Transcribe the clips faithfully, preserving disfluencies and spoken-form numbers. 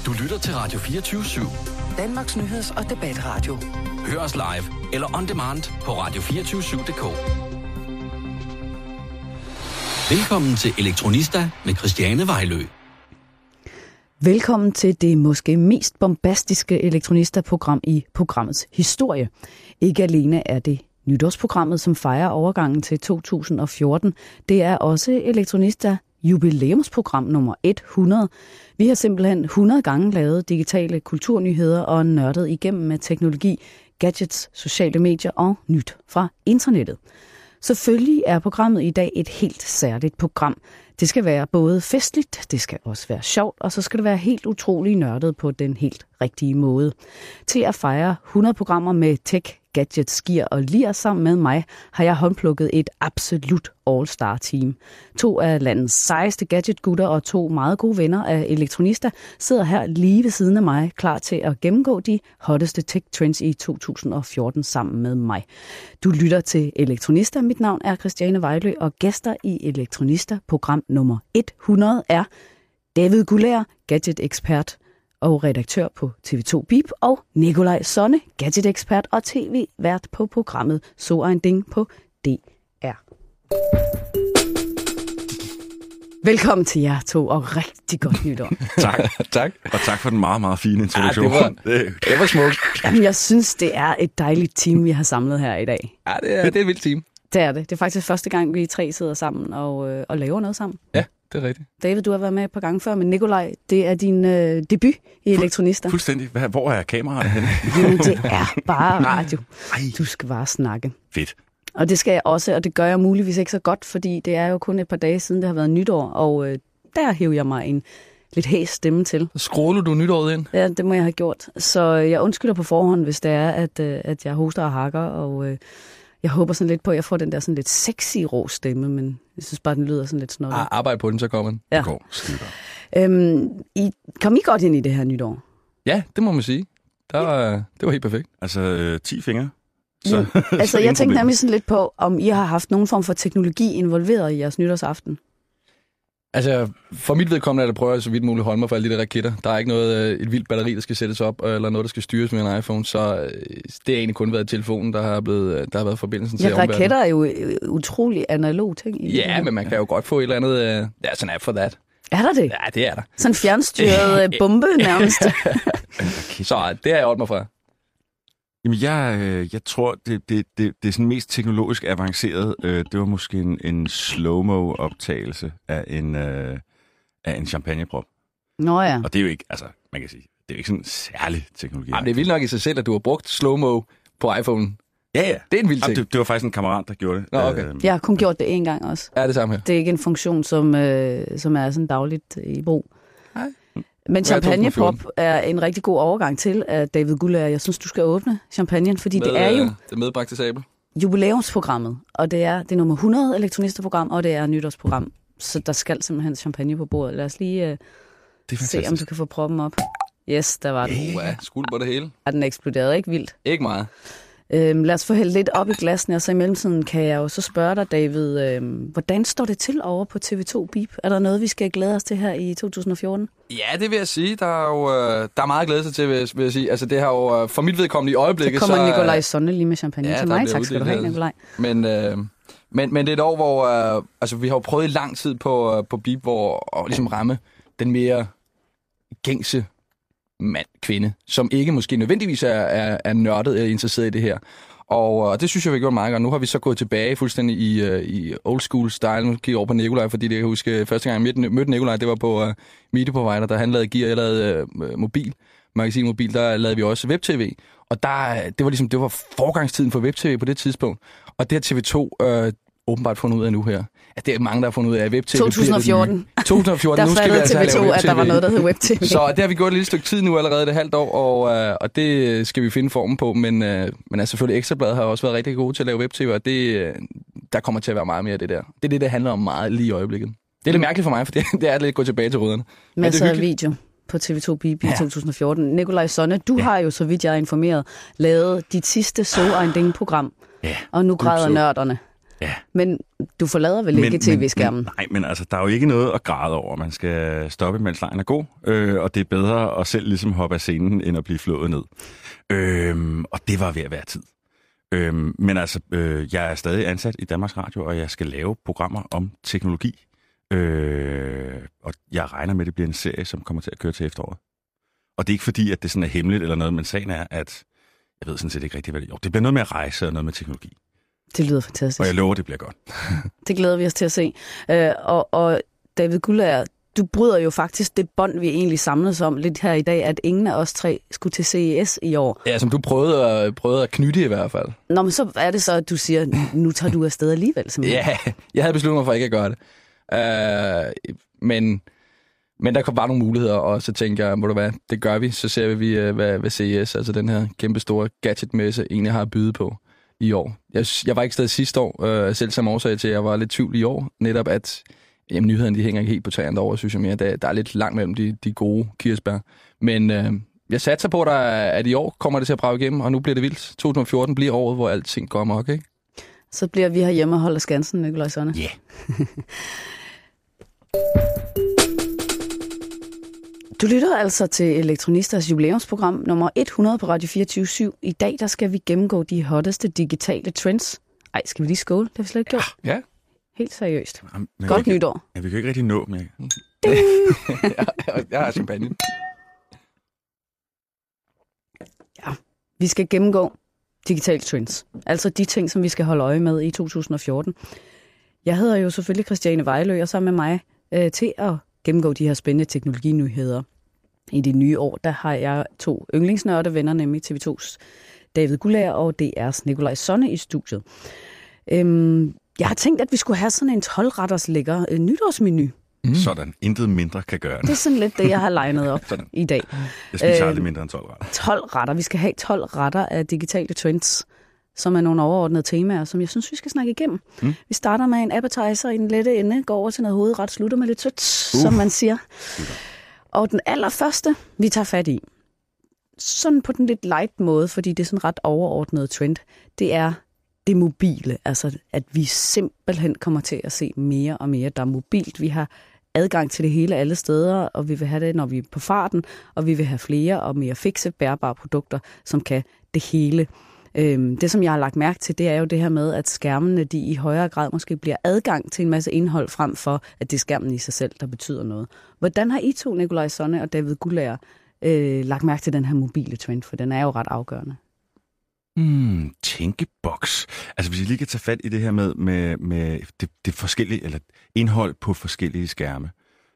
Du lytter til Radio fireogtyve syv. Danmarks nyheds- og debatradio. Hør os live eller on demand på radio to fire syv punktum d k. Velkommen til Elektronista med Christiane Vejlø. Velkommen til det måske mest bombastiske Elektronista-program i programmets historie. Ikke alene er det nytårsprogrammet, som fejrer overgangen til to tusind og fjorten. Det er også Elektronista jubilæumsprogram nummer hundrede. Vi har simpelthen hundrede gange lavet digitale kulturnyheder og nørdet igennem med teknologi, gadgets, sociale medier og nyt fra internettet. Selvfølgelig er programmet i dag et helt særligt program. Det skal være både festligt, det skal også være sjovt, og så skal det være helt utrolig nørdet på den helt rigtige måde. Til at fejre hundrede programmer med tech, gadgets, gear og lir sammen med mig, har jeg håndplukket et absolut all-star team. To af landets sejeste gadgetgutter og to meget gode venner af Elektronista sidder her lige ved siden af mig, klar til at gennemgå de hotteste tech-trends i to tusind og fjorten sammen med mig. Du lytter til Elektronista. Mit navn er Christiane Vejlø, og gæster i Elektronista program nummer hundrede er David Gullager, gadget-ekspert og redaktør på T V to Beep, og Nikolaj Sonne, gadget-ekspert og tv-vært på programmet So ein Ding på D R. Velkommen til jer to, og rigtig godt nytår. Tak. tak. Og tak for den meget, meget fine introduktion. Ja, det, var, det var smukt. Jamen, jeg synes, det er et dejligt team, vi har samlet her i dag. Ja, det er, det er et vildt team. Det er det. Det er faktisk første gang, vi tre sidder sammen og, øh, og laver noget sammen. Ja, det er rigtigt. David, du har været med et par gange før, men Nikolaj, det er din øh, debut i Elektronista. Fuldstændig. Hvor er kameraet henne? Jamen, det er bare radio. Du skal bare snakke. Fedt. Og det skal jeg også, og det gør jeg muligvis ikke så godt, fordi det er jo kun et par dage siden, det har været nytår, og øh, der hæver jeg mig en lidt hæs stemme til. Skråler du nytåret ind? Ja, det må jeg have gjort. Så jeg undskylder på forhånd, hvis det er, at, øh, at jeg hoster og hakker, og øh, jeg håber sådan lidt på, at jeg får den der sådan lidt sexy rå stemme, men jeg synes bare, den lyder sådan lidt snottet. Ah, arbejde på den, så kommer den. Ja. Det går skide. Øhm, I, kom I godt ind i det her nytår? Ja, det må man sige. Der var, det var helt perfekt. Altså, øh, ti fingre. Så, ja. Altså, jeg tænkte nemlig sådan lidt på, om I har haft nogen form for teknologi involveret i jeres nytårsaften. Altså, for mit vedkommende er det prøver jeg så vidt muligt holde mig for alle de der raketter. Der er ikke noget, et vildt batteri, der skal sættes op, eller noget, der skal styres med en iPhone, så det har egentlig kun været telefonen, der har, blevet, der har været forbindelsen til ja, omverdenen. Raketter er jo utrolig analog ting. I ja, men man kan jo godt få et eller andet... Ja, uh, sådan en app for that. Er der det? Ja, det er der. Sådan en fjernstyret bombe nærmest. Så det har jeg holdt mig fra. Jamen, jeg, øh, jeg tror, det, det, det, det er sådan mest teknologisk avanceret. Øh, det var måske en, en slow-mo-optagelse af en, øh, af en champagneprop. Nå ja. Og det er jo ikke, altså, man kan sige, det er jo ikke sådan særlig teknologi. Jamen, det er vildt nok i sig selv, at du har brugt slow-mo på iPhone. Ja, ja. Det er en vild ting. Jamen, det, det var faktisk en kammerat, der gjorde det. Nå, okay. Øh, Jeg har kun gjort det én gang også. Ja, det samme her. Det er ikke en funktion, som, øh, som er sådan dagligt i brug. Nej. Men champagnepop er en rigtig god overgang til, at David Gullager, jeg synes, du skal åbne champagnen, fordi med, det er jo det medbragte sabel. Jubilæumsprogrammet, og det er det er nummer hundrede Elektronista-program, og det er nytårsprogram. Så der skal simpelthen champagne på bordet. Lad os lige uh, det er se, om du kan få proppen op. Yes, der var den. Uh, ja, skuld på det hele. Er den eksploderet, ikke vildt? Ikke meget. Øhm, lad os få hældt lidt op i glassene, og så i mellemtiden kan jeg jo så spørge dig, David, øhm, hvordan står det til over på T V to Beep? Er der noget, vi skal glæde os til her i to tusind og fjorten? Ja, det vil jeg sige. Der er jo øh, der er meget at glæde sig til, vil jeg, vil jeg sige. Altså, det har jo øh, for mit vedkommende i øjeblikket... Så kommer så, Nikolaj Sonne lige med champagne ja, til mig. Tak skal du have, Nikolaj. Men, øh, men, men det er et år, hvor... Øh, altså, vi har jo prøvet i lang tid på, øh, på Beep, hvor at ligesom ramme den mere gængse mand, kvinde, som ikke måske nødvendigvis er, er, er nørdet eller interesseret i det her. Og, og det synes jeg, vi har gjort meget godt. Nu har vi så gået tilbage fuldstændig i, uh, i old school style. Nu kigger jeg over på Nikolaj, fordi det, jeg kan huske, første gang jeg mødte Nikolaj, det var på uh, Media Provider, der han lavede gear, jeg lavede uh, mobil, magasin mobil, der lavede vi også web-tv. Og der, det var ligesom, det var forgangstiden for web-tv på det tidspunkt. Og det har T V to uh, åbenbart fundet ud af nu her. At det er mange, der har fundet ud af web-tv. to tusind og fjorten. to tusind og fjorten. Der nu skal vi altså T V to, at der var noget, der hed web-tv. Så det har vi gjort et lille stykke tid nu allerede, det halvt år, og, øh, og det skal vi finde formen på. Men, øh, men altså, selvfølgelig Ekstrabladet har også været rigtig gode til at lave web-tv, og det, øh, der kommer til at være meget mere af det der. Det er det, der handler om meget lige i øjeblikket. Det er lidt mærkeligt for mig, for det, det er lidt at gå tilbage til rødderne. Masser af video på T V to Beep i ja. to tusind og fjorten. Nikolaj Sonne, du ja. har jo, så vidt jeg er informeret, lavet dit sidste So ein Ding-program, ja. og nu græder nørderne. Ja. Men du forlader vel ikke tv-skærmen? Nej, men altså, der er jo ikke noget at græde over. Man skal stoppe, mens lejen er god, øh, og det er bedre at selv ligesom hoppe af scenen, end at blive flået ned. Øh, og det var ved at være tid. Øh, men altså, øh, jeg er stadig ansat i Danmarks Radio, og jeg skal lave programmer om teknologi. Øh, og jeg regner med, at det bliver en serie, som kommer til at køre til efteråret. Og det er ikke fordi, at det sådan er hemmeligt eller noget, men sagen er, at jeg ved sådan set ikke rigtig, hvad det er. Det bliver noget med at rejse og noget med teknologi. Det lyder fantastisk. Og jeg lover, det bliver godt. Det glæder vi os til at se. Øh, og, og David Guldager, du bryder jo faktisk det bånd, vi egentlig samledes om lidt her i dag, at ingen af os tre skulle til C E S i år. Ja, som du prøvede at, prøvede at knytte i hvert fald. Nå, men så er det så, at du siger, nu tager du afsted alligevel. Simpelthen. Ja, jeg havde besluttet mig for ikke at gøre det. Uh, men, men der kom bare nogle muligheder, og så tænker jeg, må du hvad, det gør vi. Så ser vi, hvad, hvad C E S, altså den her kæmpe store gadgetmesse, egentlig har at byde på i år. Jeg, jeg var ikke stadig sidste år, øh, selv som årsag til, at jeg var lidt tvivl i år. Netop at jamen, nyhederne de hænger ikke helt på træerne derovre, synes jeg mere. Der, der er lidt langt mellem de, de gode kirsebær. Men øh, jeg satser på, at, at i år kommer det til at brage igennem, og nu bliver det vildt. to tusind og fjorten bliver året, hvor alting går amok, ikke? Så bliver vi herhjemme og holder skansen, Nikolaj Sonne. Ja. Yeah. Du lytter altså til Elektronisters jubilæumsprogram nummer hundrede på Radio fireogtyve syv. I dag der skal vi gennemgå de hotteste digitale trends. Ej, skal vi lige skåle? Det har vi slet ikke gjort. Ja. Helt seriøst. Jamen, Godt ikke, nytår. Ja, vi kan ikke rigtig nå med. jeg, jeg har champagne. Ja, vi skal gennemgå digitale trends. Altså de ting, som vi skal holde øje med i to tusind og fjorten. Jeg hedder jo selvfølgelig Christiane Vejlø, og sammen med mig øh, til at gennemgå de her spændende teknologinyheder. I det nye år, der har jeg to yndlingsnørde venner, nemlig T V to's David Guldager og D R's Nikolaj Sonne i studiet. Øhm, jeg har tænkt, at vi skulle have sådan en tolv-retters lækker øh, nytårsmenu. Mm. Sådan. Intet mindre kan gøre det. Det er sådan lidt det, jeg har legnet op i dag. Jeg spiser øh, aldrig mindre end tolv retter. tolv retter. Vi skal have tolv retter af digitale trends, som er nogle overordnede temaer, som jeg synes, vi skal snakke igennem. Mm. Vi starter med en appetizer i den lette ende, går over til noget hovedret, slutter med lidt sødt, uh. som man siger. Super. Og den allerførste, vi tager fat i, sådan på den lidt light måde, fordi det er sådan ret overordnet trend, det er det mobile. Altså, at vi simpelthen kommer til at se mere og mere, der er mobilt. Vi har adgang til det hele alle steder, og vi vil have det, når vi er på farten, og vi vil have flere og mere fikse, bærbare produkter, som kan det hele. Det, som jeg har lagt mærke til, det er jo det her med, at skærmene de i højere grad måske bliver adgang til en masse indhold, frem for, at det er skærmen i sig selv, der betyder noget. Hvordan har I to, Nikolaj Sonne og David Guldager, øh, lagt mærke til den her mobile trend? For den er jo ret afgørende. Hmm, tænkeboks. Altså hvis jeg lige kan tage fat i det her med, med, med det, det forskellige, eller indhold på forskellige skærme.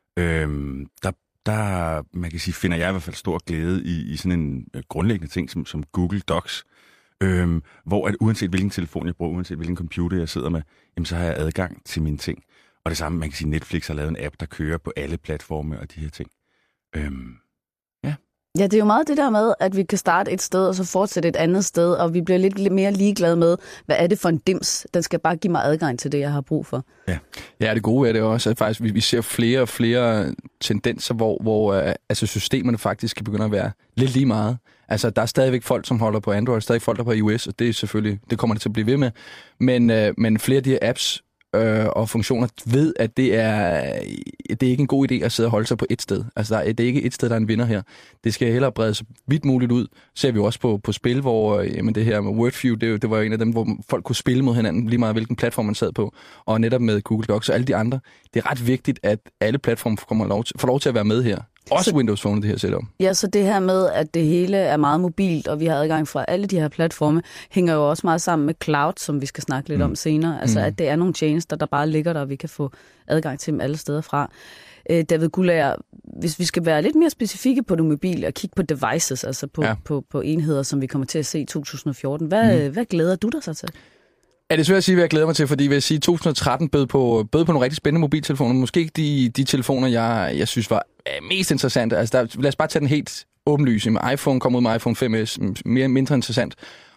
Øhm, der, der, man kan sige, finder jeg i hvert fald stor glæde i, i sådan en grundlæggende ting som, som Google Docs. Øhm, hvor at uanset hvilken telefon jeg bruger, uanset hvilken computer jeg sidder med, jamen, så har jeg adgang til mine ting. Og det samme, man kan sige, Netflix har lavet en app, der kører på alle platforme og de her ting. Øhm, ja. Ja, det er jo meget det der med, at vi kan starte et sted, og så fortsætte et andet sted, og vi bliver lidt mere ligeglade med, hvad er det for en dims? Den skal bare give mig adgang til det, jeg har brug for. Ja, ja det gode er det også, at faktisk, vi, vi ser flere og flere tendenser, hvor, hvor uh, altså systemerne faktisk kan begynde at være lidt lige meget. Altså, der er stadigvæk folk, som holder på Android, stadig folk, der på iOS, og det er selvfølgelig, det kommer det til at blive ved med. Men, øh, men flere af de her apps øh, og funktioner ved, at det er, det er ikke en god idé at sidde og holde sig på et sted. Altså, der er, det er ikke et sted, der er en vinder her. Det skal hellere brede sig vidt muligt ud. Ser vi også på, på spil, hvor øh, jamen det her med Wordview, det, det var jo en af dem, hvor folk kunne spille mod hinanden, lige meget hvilken platform man sad på. Og netop med Google Docs og alle de andre. Det er ret vigtigt, at alle platforme får lov til, får lov til at være med her. Også Windows Phone, det her setup. Ja, så det her med, at det hele er meget mobilt, og vi har adgang fra alle de her platforme, hænger jo også meget sammen med cloud, som vi skal snakke lidt mm. om senere. Altså, mm. at det er nogle tjenester, der bare ligger der, og vi kan få adgang til dem alle steder fra. Øh, David Guldager, hvis vi skal være lidt mere specifikke på det mobile og kigge på devices, altså på, ja. på, på enheder, som vi kommer til at se i to tusind og fjorten, hvad, mm. hvad glæder du dig så til? Ja, det er svært at sige, hvad jeg glæder mig til, fordi vil jeg sige, to tusind og tretten bød på, bød på nogle rigtig spændende mobiltelefoner. Måske ikke de, de telefoner, jeg, jeg synes var mest interessante. Altså, der, lad os bare tage den helt åbenlyse. Med iPhone kom ud med iPhone fem S, mere mindre interessant.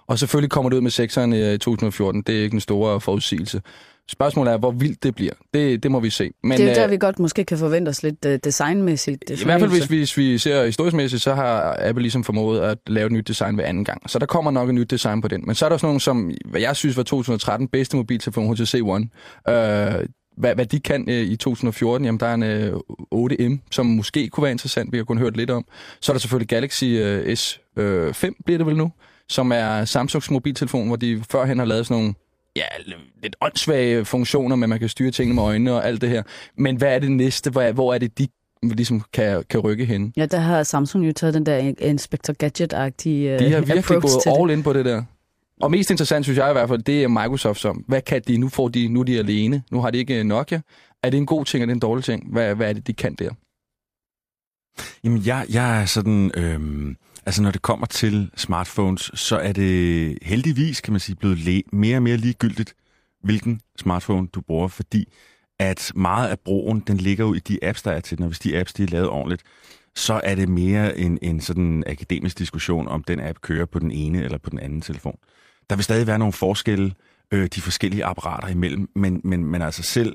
Og selvfølgelig kommer det ud med sekseren i to tusind og fjorten. Det er ikke en stor forudsigelse. Spørgsmålet er, hvor vildt det bliver. Det, det må vi se. Men, det er jo der, vi godt måske kan forvente os lidt uh, designmæssigt. I hvert fald, hvis vi, hvis vi ser historiskmæssigt, så har Apple ligesom formået at lave et nyt design hver anden gang. Så der kommer nok et nyt design på den. Men så er der også nogle, som hvad jeg synes var to tusind og tretten bedste mobiltelefon, H T C One. Uh, hvad, hvad de kan uh, i to tusind og fjorten, jamen der er en uh, otte M, som måske kunne være interessant, vi har kun hørt lidt om. Så er der selvfølgelig Galaxy uh, S fem, bliver det vel nu, som er Samsungs mobiltelefon, hvor de førhen har lavet sådan nogle ja, lidt åndssvage funktioner, men man kan styre tingene med øjnene og alt det her. Men hvad er det næste? Hvor er, hvor er det, de ligesom kan, kan rykke hen? Ja, der har Samsung jo taget den der Inspector Gadget-agtige De har virkelig gået all det. in på det der. Og mest interessant, synes jeg i hvert fald, det er Microsoft som. Hvad kan de? Nu får de, nu er de alene. Nu har de ikke Nokia. Er det en god ting, eller en dårlig ting? Hvad, hvad er det, de kan der? Jamen, jeg, jeg er sådan... Øhm Altså, når det kommer til smartphones, så er det heldigvis, kan man sige, blevet le- mere og mere ligegyldigt, hvilken smartphone du bruger, fordi at meget af brugen, den ligger jo i de apps, der er til den, og hvis de apps, de er lavet ordentligt, så er det mere en, en sådan akademisk diskussion, om den app kører på den ene eller på den anden telefon. Der vil stadig være nogle forskelle, øh, de forskellige apparater imellem, men, men, men altså selv,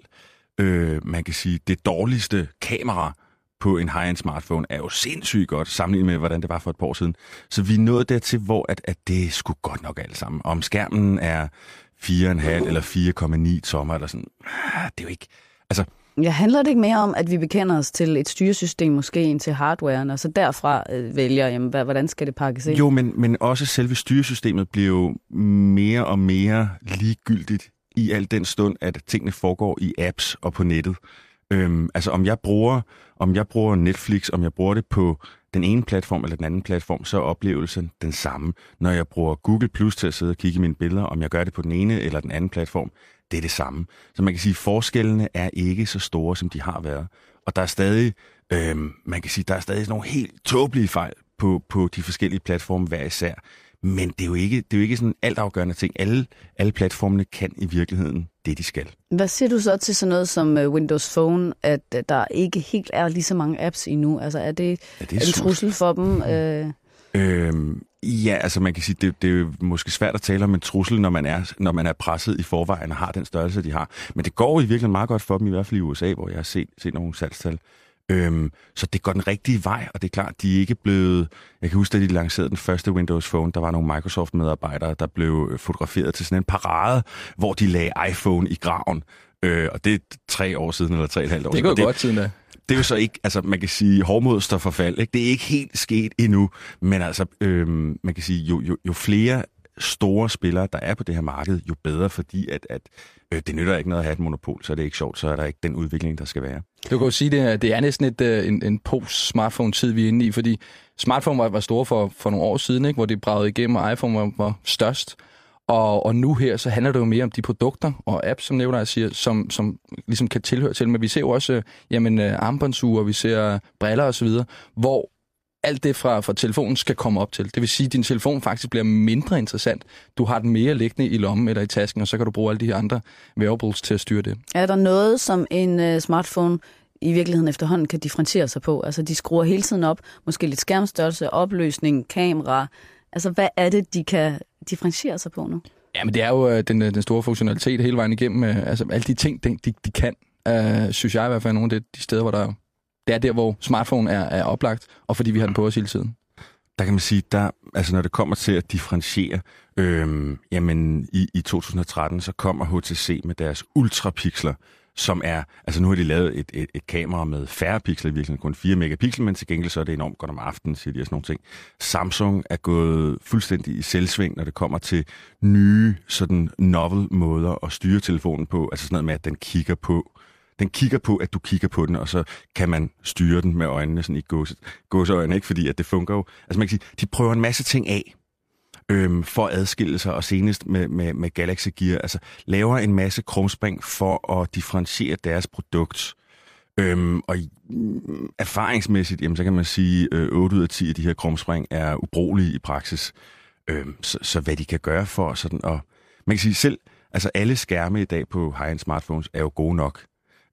øh, man kan sige, det dårligste kamera på en high-end smartphone er jo sindssygt godt sammenlignet med, hvordan det var for et par år siden. Så vi er nået dertil, hvor at, at det er sgu godt nok alt sammen. Om skærmen er fire komma fem eller fire komma ni tommer, eller sådan, det er jo ikke... Altså, ja, handler det ikke mere om, at vi bekender os til et styresystem, måske ind til hardwaren, og så derfra øh, vælger, jamen, hvordan skal det pakkes ind? Jo, men, men også selve styresystemet bliver jo mere og mere ligegyldigt i al den stund, at tingene foregår i apps og på nettet. Øhm, altså om jeg bruger om jeg bruger Netflix, om jeg bruger det på den ene platform eller den anden platform, så er oplevelsen den samme. Når jeg bruger Google Plus til at sidde og kigge i mine billeder, om jeg gør det på den ene eller den anden platform, det er det samme. Så man kan sige, at forskellene er ikke så store, som de har været. Og der er stadig, øhm, man kan sige, der er stadig nogle helt tåbelige fejl på, på de forskellige platforme hver især. Men det er jo ikke, det er jo ikke sådan altafgørende ting. Alle, alle platformene kan i virkeligheden det, de skal. Hvad siger du så til sådan noget som Windows Phone, at der ikke helt er lige så mange apps endnu? Altså er det, ja, det er en trussel for dem? Øh... Øhm, ja, altså man kan sige, det, det er jo måske svært at tale om en trussel, når man er, når man er presset i forvejen og har den størrelse, de har. Men det går i virkeligheden meget godt for dem, i hvert fald i U S A, hvor jeg har set, set nogle salgstal. Øhm, så det går den rigtige vej, og det er klart, de er ikke blevet... Jeg kan huske, da de lancerede den første Windows Phone, der var nogle Microsoft-medarbejdere, der blev fotograferet til sådan en parade, hvor de lagde iPhone i graven. Øh, og det er tre år siden, eller tre og et halvt år siden. Det går godt siden da. Det er jo så ikke, altså man kan sige, hårdmod står for fald, ikke? Det er ikke helt sket endnu, men altså, øhm, man kan sige, jo, jo, jo flere store spillere, der er på det her marked, jo bedre, fordi at, at øh, det nytter ikke noget at have et monopol, så er det ikke sjovt, så er der ikke den udvikling, der skal være. Du kan jo sige, det, det er næsten et, en, en post-smartphone-tid, vi er inde i, fordi smartphone var, var store for, for nogle år siden, ikke? Hvor det bragede igennem, og iPhone var, var størst. Og, og nu her, så handler det jo mere om de produkter og apps, som nævner jeg siger, som, som ligesom kan tilhøre til. Men vi ser jo også jamen, armbåndsure, vi ser briller osv., hvor alt det fra, fra telefonen skal komme op til. Det vil sige, at din telefon faktisk bliver mindre interessant. Du har den mere liggende i lommen eller i tasken, og så kan du bruge alle de her andre wearables til at styre det. Er der noget, som en uh, smartphone i virkeligheden efterhånden kan differentiere sig på? Altså, de skruer hele tiden op. Måske lidt skærmstørrelse, opløsning, kamera. Altså, hvad er det, de kan differentiere sig på nu? Ja, men det er jo den, den store funktionalitet hele vejen igennem. Altså, alle de ting, de, de kan, uh, synes jeg i hvert fald er nogle af de, de steder, hvor der det er der, hvor smartphone er, er oplagt, og fordi vi har den på os hele tiden. Der kan man sige, der, altså når det kommer til at differentiere, øhm, jamen i, i to tusind og tretten, så kommer H T C med deres ultrapixler, som er, altså nu har de lavet et, et, et kamera med færre pixler, virkelig kun fire megapixel, men til gengæld så er det enormt godt om aftenen, siger de og sådan nogle ting. Samsung er gået fuldstændig i selvsving, når det kommer til nye, sådan novel måder at styre telefonen på, altså sådan noget med, at den kigger på, Den kigger på, at du kigger på den, og så kan man styre den med øjnene, sådan i gåse, gåseøjne, ikke? Fordi at det fungerer jo. Altså man kan sige, de prøver en masse ting af, øhm, for at adskille sig, og senest med, med, med Galaxy Gear, altså laver en masse krumspring for at differentiere deres produkt. Øhm, og mm, erfaringsmæssigt, jamen, så kan man sige, øh, otte ud af ti af de her krumspring er ubrugelige i praksis. Øhm, så, så hvad de kan gøre for sådan, og man kan sige selv, altså alle skærme i dag på high-end smartphones er jo gode nok.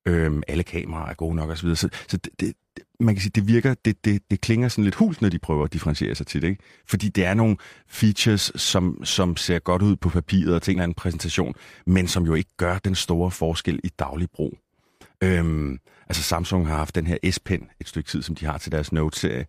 Øhm, alle kameraer er gode nok og så videre. Så, så det, det, man kan sige, det virker, det, det, det klinger sådan lidt hult, når de prøver at differentiere sig til det, ikke? Fordi det er nogle features, som, som ser godt ud på papiret og til en eller anden præsentation, men som jo ikke gør den store forskel i daglig brug. Øhm, altså Samsung har haft den her S-Pen et stykke tid, som de har til deres Note-serie.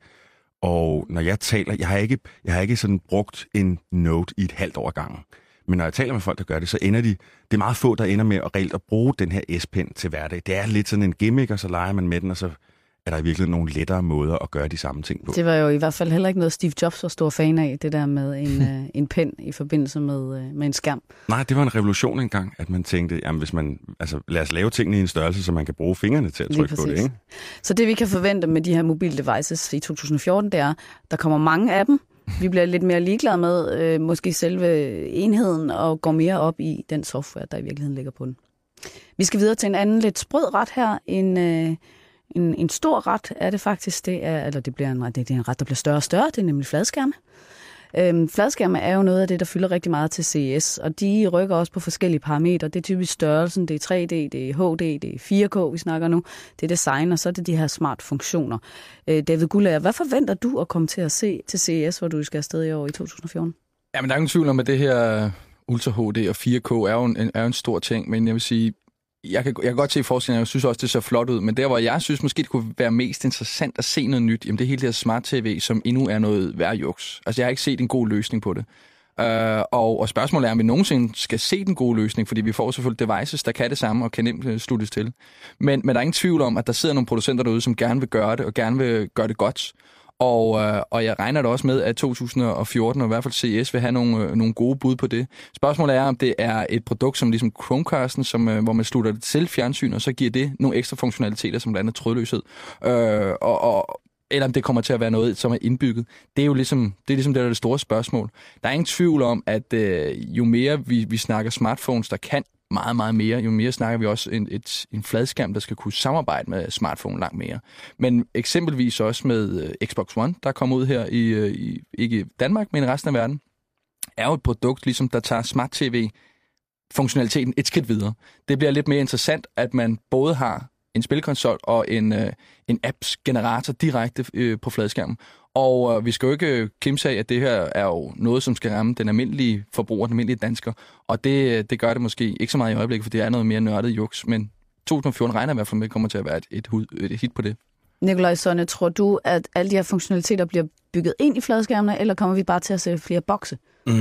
Og når jeg taler, jeg har ikke, jeg har ikke sådan brugt en Note i et halvt år gangen. Men når jeg taler med folk, der gør det, så ender de, det er meget få, der ender med at reelt at bruge den her S-Pen til hverdag. Det er lidt sådan en gimmick, og så leger man med den, og så er der i virkeligheden nogle lettere måder at gøre de samme ting på. Det var jo i hvert fald heller ikke noget, Steve Jobs var stor fan af, det der med en, øh, en pen i forbindelse med, øh, med en skærm. Nej, det var en revolution engang, at man tænkte, jamen hvis man, altså lad os lave tingene i en størrelse, så man kan bruge fingrene til at trykke på det, ikke? Så det vi kan forvente med de her mobile devices i to tusind og fjorten, det er, der kommer mange af dem. Vi bliver lidt mere ligeglade med øh, måske selve enheden og går mere op i den software, der i virkeligheden ligger på den. Vi skal videre til en anden lidt sprød ret her. En, øh, en, en stor ret er det faktisk. Det er, eller det bliver en ret, det er en ret, der bliver større og større. Det er nemlig fladskærme. Øhm, fladskærme er jo noget af det, der fylder rigtig meget til C E S, og de rykker også på forskellige parametre. Det er typisk størrelsen, det er tre D, det er H D, det er fire K, vi snakker nu. Det er design, og så er det de her smart funktioner. Øh, David Guldager, hvad forventer du at komme til at se til C E S, hvor du skal afsted i år i to tusind og fjorten? Jamen, der er ingen tvivl om, at det her Ultra H D og fire K er jo en, er jo en stor ting, men jeg vil sige, Jeg kan, jeg kan godt se forskellen, jeg synes også, det ser flot ud, men der, hvor jeg synes måske, det kunne være mest interessant at se noget nyt, jamen det er hele det her smart-tv, som endnu er noget værd juks. Altså, jeg har ikke set en god løsning på det. Uh, og, og spørgsmålet er, om vi nogensinde skal se den gode løsning, fordi vi får selvfølgelig devices, der kan det samme og kan nemt sluttes til. Men, men der er ingen tvivl om, at der sidder nogle producenter derude, som gerne vil gøre det, og gerne vil gøre det godt. Og, øh, og jeg regner da også med, at to tusind og fjorten, og i hvert fald C E S, vil have nogle, øh, nogle gode bud på det. Spørgsmålet er, om det er et produkt som ligesom Chromecasten, som, øh, hvor man slutter det til fjernsyn, og så giver det nogle ekstra funktionaliteter, som blandt andet trådløshed. Øh, og, og, eller om det kommer til at være noget, som er indbygget. Det er jo ligesom det, er ligesom det, der er det store spørgsmål. Der er ingen tvivl om, at øh, jo mere vi, vi snakker smartphones, der kan meget, meget mere, jo mere snakker vi også en, et, en fladskærm, der skal kunne samarbejde med smartphone langt mere. Men eksempelvis også med uh, Xbox One, der kommer ud her i, uh, i, ikke i Danmark, men i resten af verden, er jo et produkt, ligesom der tager smart-tv-funktionaliteten et skridt videre. Det bliver lidt mere interessant, at man både har en spilkonsol og en, uh, en apps-generator direkte uh, på fladskærmen. Og øh, vi skal jo ikke kimse af, at det her er jo noget, som skal ramme den almindelige forbruger, den almindelige dansker. Og det, det gør det måske ikke så meget i øjeblikket, for det er noget mere nørdet juks. Men to tusind og fjorten regner i hvert fald med, at det kommer til at være et, et, et hit på det. Nikolaj Sonne, tror du, at alle de her funktionaliteter bliver bygget ind i fladskærmene, eller kommer vi bare til at se flere bokse?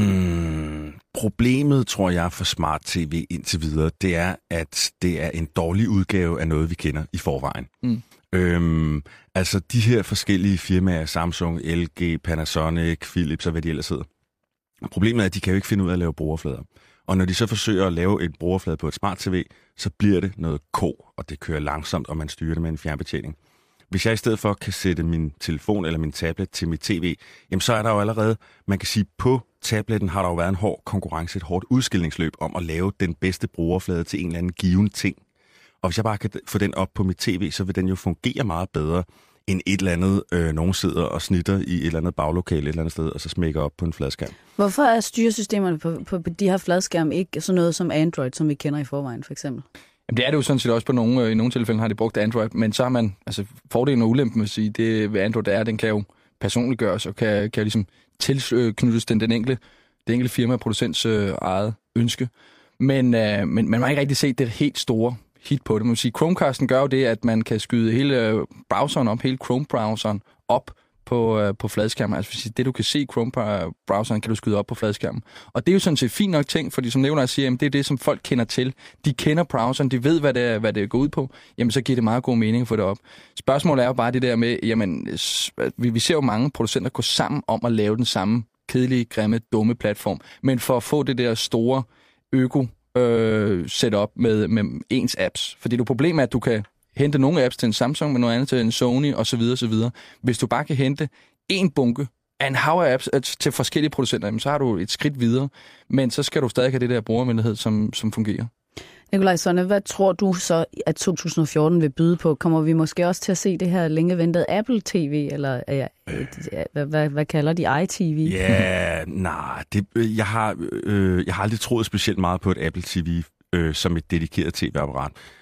Mm, problemet, tror jeg, for smart-tv indtil videre, det er, at det er en dårlig udgave af noget, vi kender i forvejen. Mm. Øhm, altså de her forskellige firmaer, Samsung, L G, Panasonic, Philips og hvad de ellers hedder. Problemet er, at de kan jo ikke finde ud af at lave brugerflader. Og når de så forsøger at lave et brugerflade på et smart-tv, så bliver det noget ko, og det kører langsomt, og man styrer det med en fjernbetjening. Hvis jeg i stedet for kan sætte min telefon eller min tablet til mit tv, jamen så er der jo allerede, man kan sige, på tabletten har der jo været en hård konkurrence, et hårdt udskillingsløb om at lave den bedste brugerflade til en eller anden given ting. Og hvis jeg bare kan få den op på mit tv, så vil den jo fungere meget bedre end et eller andet, øh, nogen sidder og snitter i et eller andet baglokale et eller andet sted, og så smækker op på en fladskærm. Hvorfor er styresystemerne på, på de her fladskærme ikke sådan noget som Android, som vi kender i forvejen, for eksempel? Jamen, det er det jo sådan set også på nogle, i nogle tilfælde har de brugt Android, men så har man, altså fordelen og ulempen at sige, det ved Android er, den kan jo personliggøres og kan, kan ligesom tilknyttes den, den enkelte, det enkelte firma producents øh, eget ønske. Men, øh, men man har ikke rigtig set det helt store hit på det. Man vil sige, Chromecasten gør jo det, at man kan skyde hele browseren op, hele Chrome-browseren op på, øh, på fladskærmen. Altså det, du kan se i Chrome-browseren, kan du skyde op på fladskærmen. Og det er jo sådan set fint nok ting, fordi som nævner jeg siger, jamen, det er det, som folk kender til. De kender browseren, de ved, hvad det, er, hvad det går ud på. Jamen, så giver det meget god mening at få det op. Spørgsmålet er jo bare det der med, jamen, vi, vi ser jo mange producenter gå sammen om at lave den samme kedelige, grimme, dumme platform. Men for at få det der store øko Øh, setup med, med ens apps. Fordi det problem er, at du kan hente nogle apps til en Samsung, men noget andet til en Sony osv. osv. Hvis du bare kan hente en bunke af en hav af apps til forskellige producenter, så har du et skridt videre, men så skal du stadig have det der brugervenlighed, som, som fungerer. Nikolaj Sonne, hvad tror du så, at to tusind og fjorten vil byde på? Kommer vi måske også til at se det her længe ventede Apple T V, eller ja, hvad, hvad, hvad kalder de, iTV? Ja, nej, det, jeg, har, øh, jeg har aldrig troet specielt meget på et Apple T V øh, som et dedikeret tv-apparat.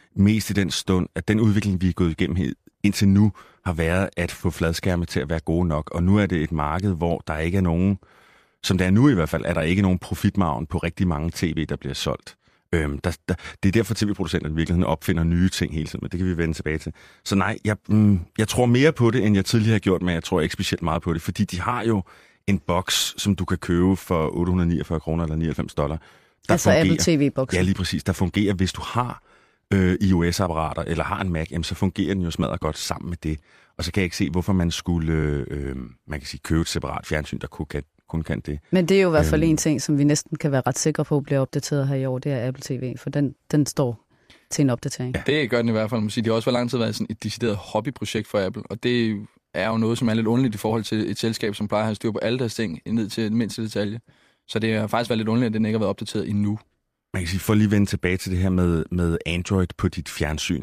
mest i den stund, at den udvikling, vi er gået igennem indtil nu, har været at få fladskærme til at være gode nok. Og nu er det et marked, hvor der ikke er nogen, som det er nu i hvert fald, er der ikke nogen profitmargen på rigtig mange tv, der bliver solgt. Øhm, der, der, det er derfor tv-producenterne i virkeligheden opfinder nye ting hele tiden, men det kan vi vende tilbage til. Så nej, jeg, mm, jeg tror mere på det, end jeg tidligere har gjort, men jeg tror ikke specielt meget på det, fordi de har jo en boks, som du kan købe for otte hundrede og niogfyrre kroner eller nioghalvfems dollar. Der altså fungerer, Apple T V-boksen. Ja, lige præcis. Der fungerer, hvis du har øh, iOS-apparater eller har en Mac, jamen, så fungerer den jo smadret godt sammen med det. Og så kan jeg ikke se, hvorfor man skulle øh, man kan sige, købe et separat fjernsyn, der kun kan, kun kan det. Men det er jo i hvert fald øhm, en ting, som vi næsten kan være ret sikre på bliver opdateret her i år, det er Apple T V, for den, den står til en opdatering. Ja. Det gør den i hvert fald. Man siger, de har også for lang tid været sådan et decideret hobbyprojekt for Apple, og det er jo noget, som er lidt underligt i forhold til et selskab, som plejer at have styr på alle deres ting, ned til den mindste detalje. Så det har faktisk været lidt underligt, at den ikke har været opdateret endnu. Man kan sige, for lige at vende tilbage til det her med, med Android på dit fjernsyn.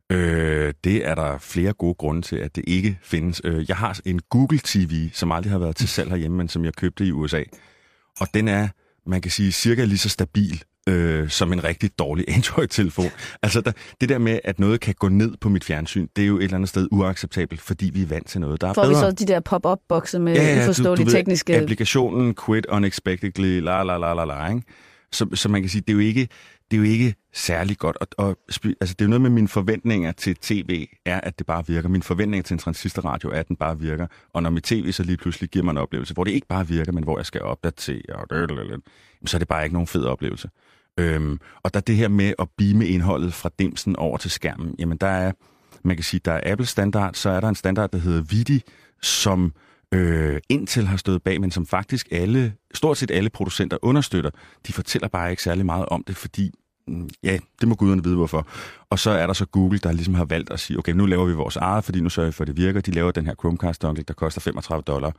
Øh, det er der flere gode grunde til, at det ikke findes. Øh, jeg har en Google T V, som aldrig har været til salg herhjemme, men som jeg købte i U S A. Og den er, man kan sige, cirka lige så stabil øh, som en rigtig dårlig Android-telefon. Altså der, det der med, at noget kan gå ned på mit fjernsyn, det er jo et eller andet sted uacceptabelt, fordi vi er vant til noget, der er Får bedre. vi så de der pop-up-bokse med ja, ja, uforståelige du, du tekniske... Ved, applikationen quit unexpectedly, la la la la la, ikke? Så, så man kan sige, det er jo ikke, det er jo ikke særlig godt. Og, og, altså, det er jo noget med mine forventninger til tv, er, at det bare virker. Mine forventninger til en transistorradio er, at den bare virker. Og når mit tv så lige pludselig giver mig en oplevelse, hvor det ikke bare virker, men hvor jeg skal opdatere, og så er det bare ikke nogen fed oplevelse. Øhm, og der det her med at beame indholdet fra dimsen over til skærmen, jamen der er, man kan sige, der er Apple standard, så er der en standard, der hedder Vidi, som øh, Intel har stået bag, men som faktisk alle, stort set alle producenter understøtter. De fortæller bare ikke særlig meget om det, fordi, ja, det må guderne vide hvorfor. Og så er der så Google, der ligesom har valgt at sige, okay, nu laver vi vores eget, fordi nu sørger vi for, at det virker. De laver den her Chromecast dongle, der koster femogtredive dollar.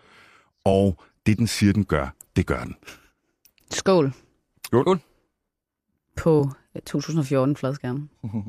Og det, den siger, den gør, det gør den. Skål. Skål. Skål. På to tusind og fjorten fladskærmen.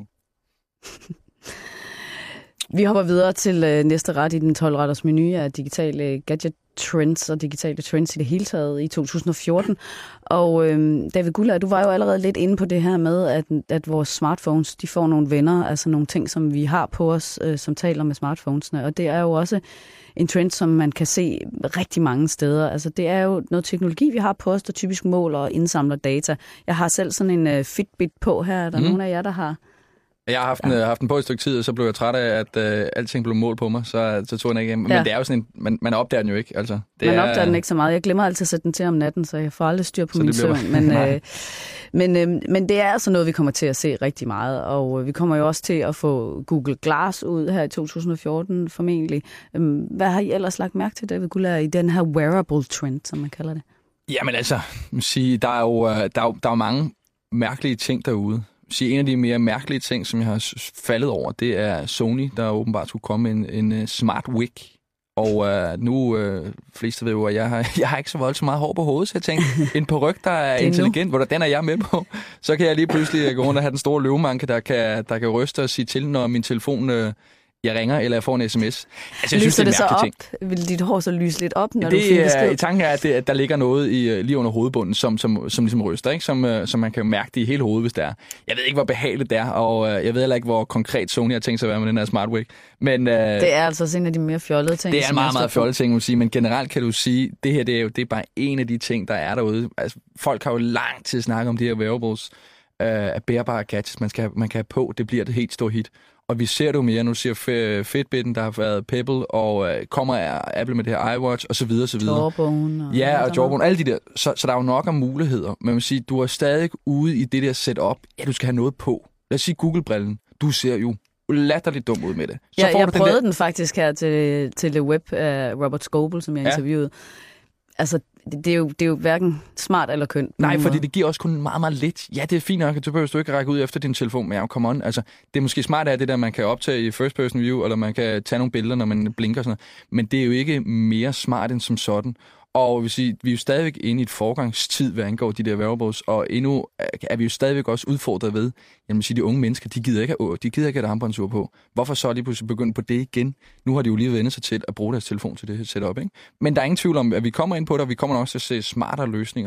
Vi hopper videre til øh, næste ret i den tolv-retters menu af digitale gadget trends og digitale trends i det hele taget i to tusind og fjorten. Og øh, David Gullager, du var jo allerede lidt inde på det her med, at, at vores smartphones, de får nogle venner, altså nogle ting, som vi har på os, øh, som taler med smartphonesene. Og det er jo også en trend, som man kan se rigtig mange steder. Altså det er jo noget teknologi, vi har på os, der typisk måler og indsamler data. Jeg har selv sådan en uh, Fitbit på her. Er der mm. nogen af jer, der har? Jeg har haft, ja. en, haft den på et stykke tid, og så blev jeg træt af, at uh, alting blev målt på mig, så, så tog jeg den ikke. Men ja. det er jo sådan en, man, man opdager den jo ikke. Altså, det man er, opdager den ikke så meget. Jeg glemmer altid at sætte den til om natten, så jeg får aldrig styr på min søvn. Men, øh, men, øh, men det er altså noget, vi kommer til at se rigtig meget, og øh, vi kommer jo også til at få Google Glass ud her i to tusind og fjorten formentlig. Øh, hvad har I ellers lagt mærke til, David Gullager, i den her wearable trend, som man kalder det? Jamen altså, sige, der er jo der er, der er jo mange mærkelige ting derude. Sige, en af de mere mærkelige ting, som jeg har faldet over, det er Sony, der åbenbart skulle komme en, en smart wig. Og uh, nu, uh, fleste ved jo, at jeg har, jeg har ikke så voldsomt meget hår på hovedet, så jeg tænkte, en peruk, der er, er intelligent, hvor der, den er jeg med på, så kan jeg lige pludselig gå rundt og have den store løvemanke, der kan, der kan ryste og sige til, når min telefon... Uh, jeg ringer, eller jeg får en sms. Altså, jeg synes, det er en mærkelig ting. Vil dit hår så lyse lidt op, når det du finder besked? I tanken er, at, det, at der ligger noget i, lige under hovedbunden, som, som, som ligesom ryster, ikke? Som, som man kan mærke det i hele hovedet, hvis det er. Jeg ved ikke, hvor behageligt det er, og jeg ved heller ikke, hvor konkret Sony har tænkt sig at være med den her Smart Wig. Men, det er altså en af de mere fjollede ting. Det er en meget, meget fjollet ting, må sige, men generelt kan du sige, det her det er jo det er bare en af de ting, der er derude. Altså, folk har jo lang tid snakket om de her wearables, øh, af bærbare gadgets, man, skal, man kan have på. Det bliver det helt store hit. Og vi ser det jo mere. Nu siger Fitbitten, der har været Pebble, og øh, kommer af Apple med det her iWatch, og så videre, så videre. Jawbone. Og ja, og Jawbone, alle de der. Så, så der er jo nok af muligheder. Men man vil sige, du er stadig ude i det der setup. Ja, du skal have noget på. Lad os sige Google-brillen. Du ser jo latterligt dum ud med det. Så ja, jeg prøvede den, den, den faktisk her til, til The Web af Robert Scoble, som jeg ja. interviewede. Altså, det, det, er jo, det er jo hverken smart eller kønt. Nej, fordi det giver også kun meget, meget lidt. Ja, det er fint nok, at du behøver du ikke række ud efter din telefon, men ja, come on. Altså, det er måske smart af det der, man kan optage i first person view, eller man kan tage nogle billeder, når man blinker og sådan noget. Men det er jo ikke mere smart end som sådan. Og vil sige, vi er jo stadigvæk inde i et forgangstid, hvad angår de der wearables, og endnu er vi jo stadigvæk også udfordret ved, jamen sige, de unge mennesker, de gider ikke have, de gider ikke have et armbåndsur på. Hvorfor så er de pludselig begyndt på det igen? Nu har de jo lige vendt sig til at bruge deres telefon til det her setup, ikke? Men der er ingen tvivl om, at vi kommer ind på det, og vi kommer også til at se smartere løsninger.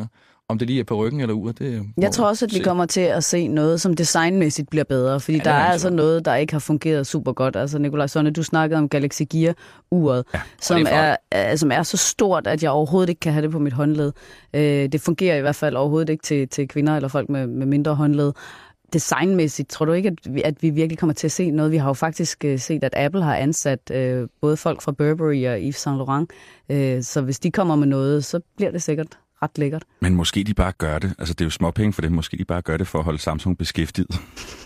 Om det lige er på ryggen eller uret, det Jeg tror også, at vi se. kommer til at se noget, som designmæssigt bliver bedre, fordi ja, der er, er altså noget, der ikke har fungeret super godt. Altså, Nikolaj Sonne, du snakkede om Galaxy Gear-uret, ja, som, er, er, som er så stort, at jeg overhovedet ikke kan have det på mit håndled. Øh, det fungerer i hvert fald overhovedet ikke til, til kvinder eller folk med, med mindre håndled. Designmæssigt, tror du ikke, at vi, at vi virkelig kommer til at se noget? Vi har jo faktisk uh, set, at Apple har ansat uh, både folk fra Burberry og Yves Saint Laurent, uh, så hvis de kommer med noget, så bliver det sikkert ret lækkert. Men måske de bare gør det, altså det er jo småpenge for dem, måske de bare gør det for at holde Samsung beskæftiget.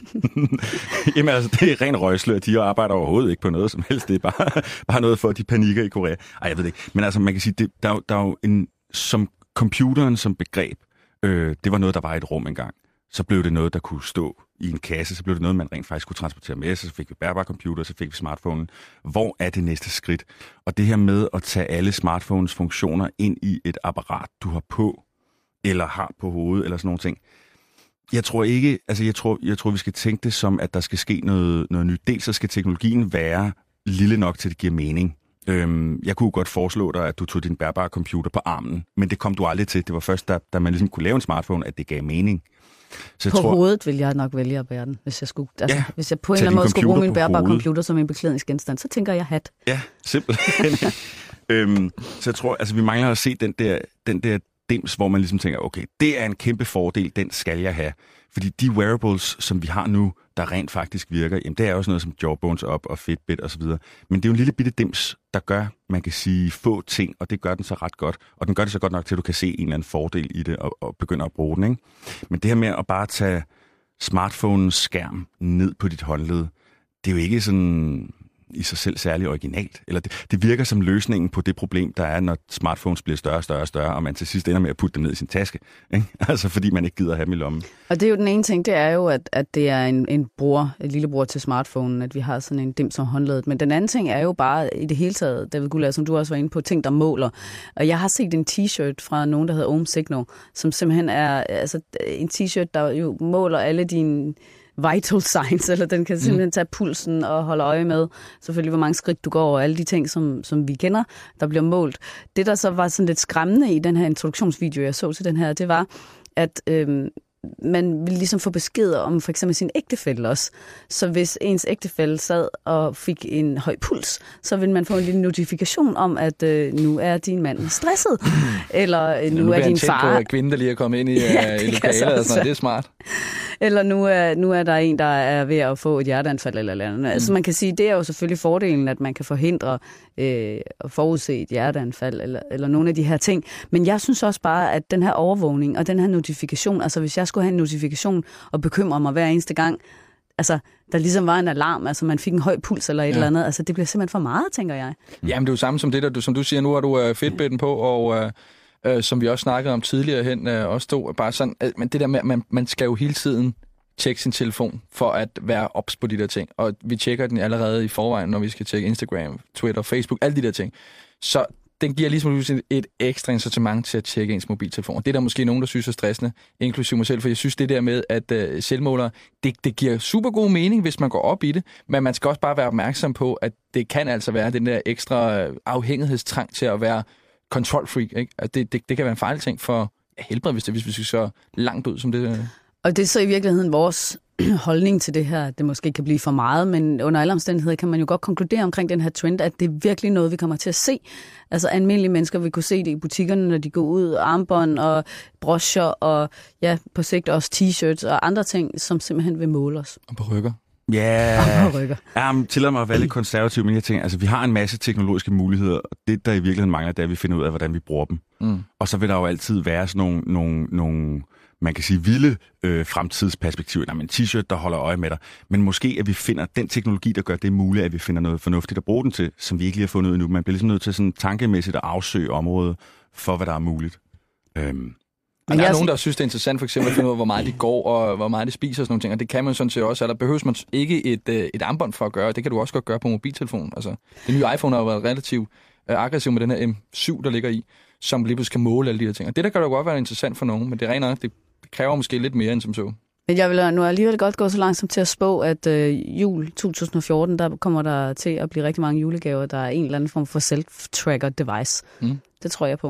Jamen altså, det er ren røgslør, de arbejder overhovedet ikke på noget som helst, det er bare, bare noget for, at de panikker i Korea. Ej, jeg ved det ikke, men altså man kan sige, det, der, der er jo en, som computeren som begreb, øh, det var noget, der var i et rum engang. Så blev det noget, der kunne stå i en kasse, så blev det noget, man rent faktisk kunne transportere med sig, så fik vi bærbare computer, så fik vi smartphone. Hvor er det næste skridt? Og det her med at tage alle smartphones funktioner ind i et apparat, du har på, eller har på hovedet, eller sådan nogle ting. Jeg tror ikke, altså jeg tror, jeg tror, vi skal tænke det som, at der skal ske noget, noget nyt. Dels så skal teknologien være lille nok til, at det giver mening. Øhm, jeg kunne godt foreslå dig, at du tog din bærbare computer på armen, men det kom du aldrig til. Det var først, da, da man ligesom kunne lave en smartphone, at det gav mening. Så på tror, hovedet vil jeg nok vælge at bære den, hvis jeg, skulle, altså, ja, hvis jeg på en eller anden måde skulle bruge min bærbare computer som en beklædningsgenstand, så tænker jeg hat. Ja, simpelthen. øhm, så jeg tror, altså vi mangler at se den der, den der dims, hvor man ligesom tænker, okay, det er en kæmpe fordel, den skal jeg have. Fordi de wearables, som vi har nu, der rent faktisk virker, jamen det er også noget som Jawbones Up og Fitbit osv. Men det er jo en lille bitte dims, der gør, man kan sige, få ting, og det gør den så ret godt. Og den gør det så godt nok til, at du kan se en eller anden fordel i det og, og begynde at bruge den, ikke? Men det her med at bare tage smartphones skærm ned på dit håndled, det er jo ikke sådan i sig selv særlig originalt. Eller det, det virker som løsningen på det problem, der er, når smartphones bliver større og større og større, og man til sidst ender med at putte dem ned i sin taske. Ikke? Altså fordi man ikke gider at have dem i lommen. Og det er jo den ene ting, det er jo, at, at det er en, en bror, en lillebror til smartphonen, at vi har sådan en dims som håndledet. Men den anden ting er jo bare i det hele taget, David Guldager, som du også var inde på, ting, der måler. Og jeg har set en t-shirt fra nogen, der hedder Ohm Signal, som simpelthen er altså, en t-shirt, der jo måler alle dine vital signs, eller den kan simpelthen mm. tage pulsen og holde øje med, selvfølgelig hvor mange skridt du går, og alle de ting, som, som vi kender, der bliver målt. Det, der så var sådan lidt skræmmende i den her introduktionsvideo, jeg så til den her, det var, at øhm, man ville ligesom få beskeder om for eksempel sin ægtefælle også. Så hvis ens ægtefælle sad og fik en høj puls, så ville man få en lille notifikation om, at øh, nu er din mand stresset. Eller øh, nu, nu er din far... Nu er kvinden, der lige er kommet ind i, ja, i lokalet, og sådan, det er smart. Eller nu er, nu er der en, der er ved at få et hjerteanfald eller eller andet. Mm. Altså man kan sige, det er jo selvfølgelig fordelen, at man kan forhindre øh, at forudse et hjerteanfald eller, eller nogle af de her ting. Men jeg synes også bare, at den her overvågning og den her notifikation, altså hvis jeg skulle have en notifikation og bekymre mig hver eneste gang, altså der ligesom var en alarm, altså man fik en høj puls eller et ja. eller andet, altså det bliver simpelthen for meget, tænker jeg. Jamen det er jo samme som det der, du, som du siger, nu har du uh, Fitbit'en på, og uh, uh, som vi også snakkede om tidligere hen, uh, også stod bare sådan, uh, men det der med, at man, man skal jo hele tiden tjekke sin telefon for at være ops på de der ting, og vi tjekker den allerede i forvejen, når vi skal tjekke Instagram, Twitter, Facebook, alle de der ting. Så den giver ligesom et ekstra incitament til at tjekke ens mobiltelefon. Det er der måske nogen, der synes er stressende, inklusive mig selv, for jeg synes det der med, at uh, selvmåler, det, det giver super god mening, hvis man går op i det, men man skal også bare være opmærksom på, at det kan altså være den der ekstra afhængighedstrang til at være control freak, ikke? At det, det, det kan være en fejlting for ja, helbred, hvis det hvis vi skal så langt ud som det. Og det er så i virkeligheden vores holdning til det her, at det måske kan blive for meget, men under alle omstændigheder kan man jo godt konkludere omkring den her trend, at det er virkelig noget, vi kommer til at se. Altså almindelige mennesker vil kunne se det i butikkerne, når de går ud, armbånd og broscher og ja, på sigt også t-shirts og andre ting, som simpelthen vil måle os. Og på rykker. Ja, yeah. Jeg tillader mig at være lidt konservativ, men jeg tænker, altså vi har en masse teknologiske muligheder, og det, der i virkeligheden mangler, det er, at vi finder ud af, hvordan vi bruger dem. Mm. Og så vil der jo altid være sådan nogle, nogle, nogle man kan sige, vilde øh, fremtidsperspektiver. Der er en t-shirt, der holder øje med dig. Men måske, at vi finder den teknologi, der gør det muligt, at vi finder noget fornuftigt at bruge den til, som vi ikke lige har fundet ud endnu. Man bliver ligesom nødt til sådan tankemæssigt at afsøge området for, hvad der er muligt. Øhm. Men der er nogen, der synes, det er interessant for eksempel at finde ud af, hvor meget de går, og hvor meget de spiser og sådan nogle ting. Og det kan man sådan set også. Eller behøver man ikke et, et armbånd for at gøre. Det kan du også godt gøre på mobiltelefonen. Altså, den nye iPhone har jo været relativt øh, aggressiv med den her M syv, der ligger i, som lige pludselig kan måle alle de her ting. Og det der kan jo godt være interessant for nogen, men det er rent nok, det kræver måske lidt mere end som så. Men jeg vil nu alligevel godt gå så langsomt til at spå, at øh, jul to tusind og fjorten, der kommer der til at blive rigtig mange julegaver, der er en eller anden form for self-tracker device. Mm. Det tror jeg på.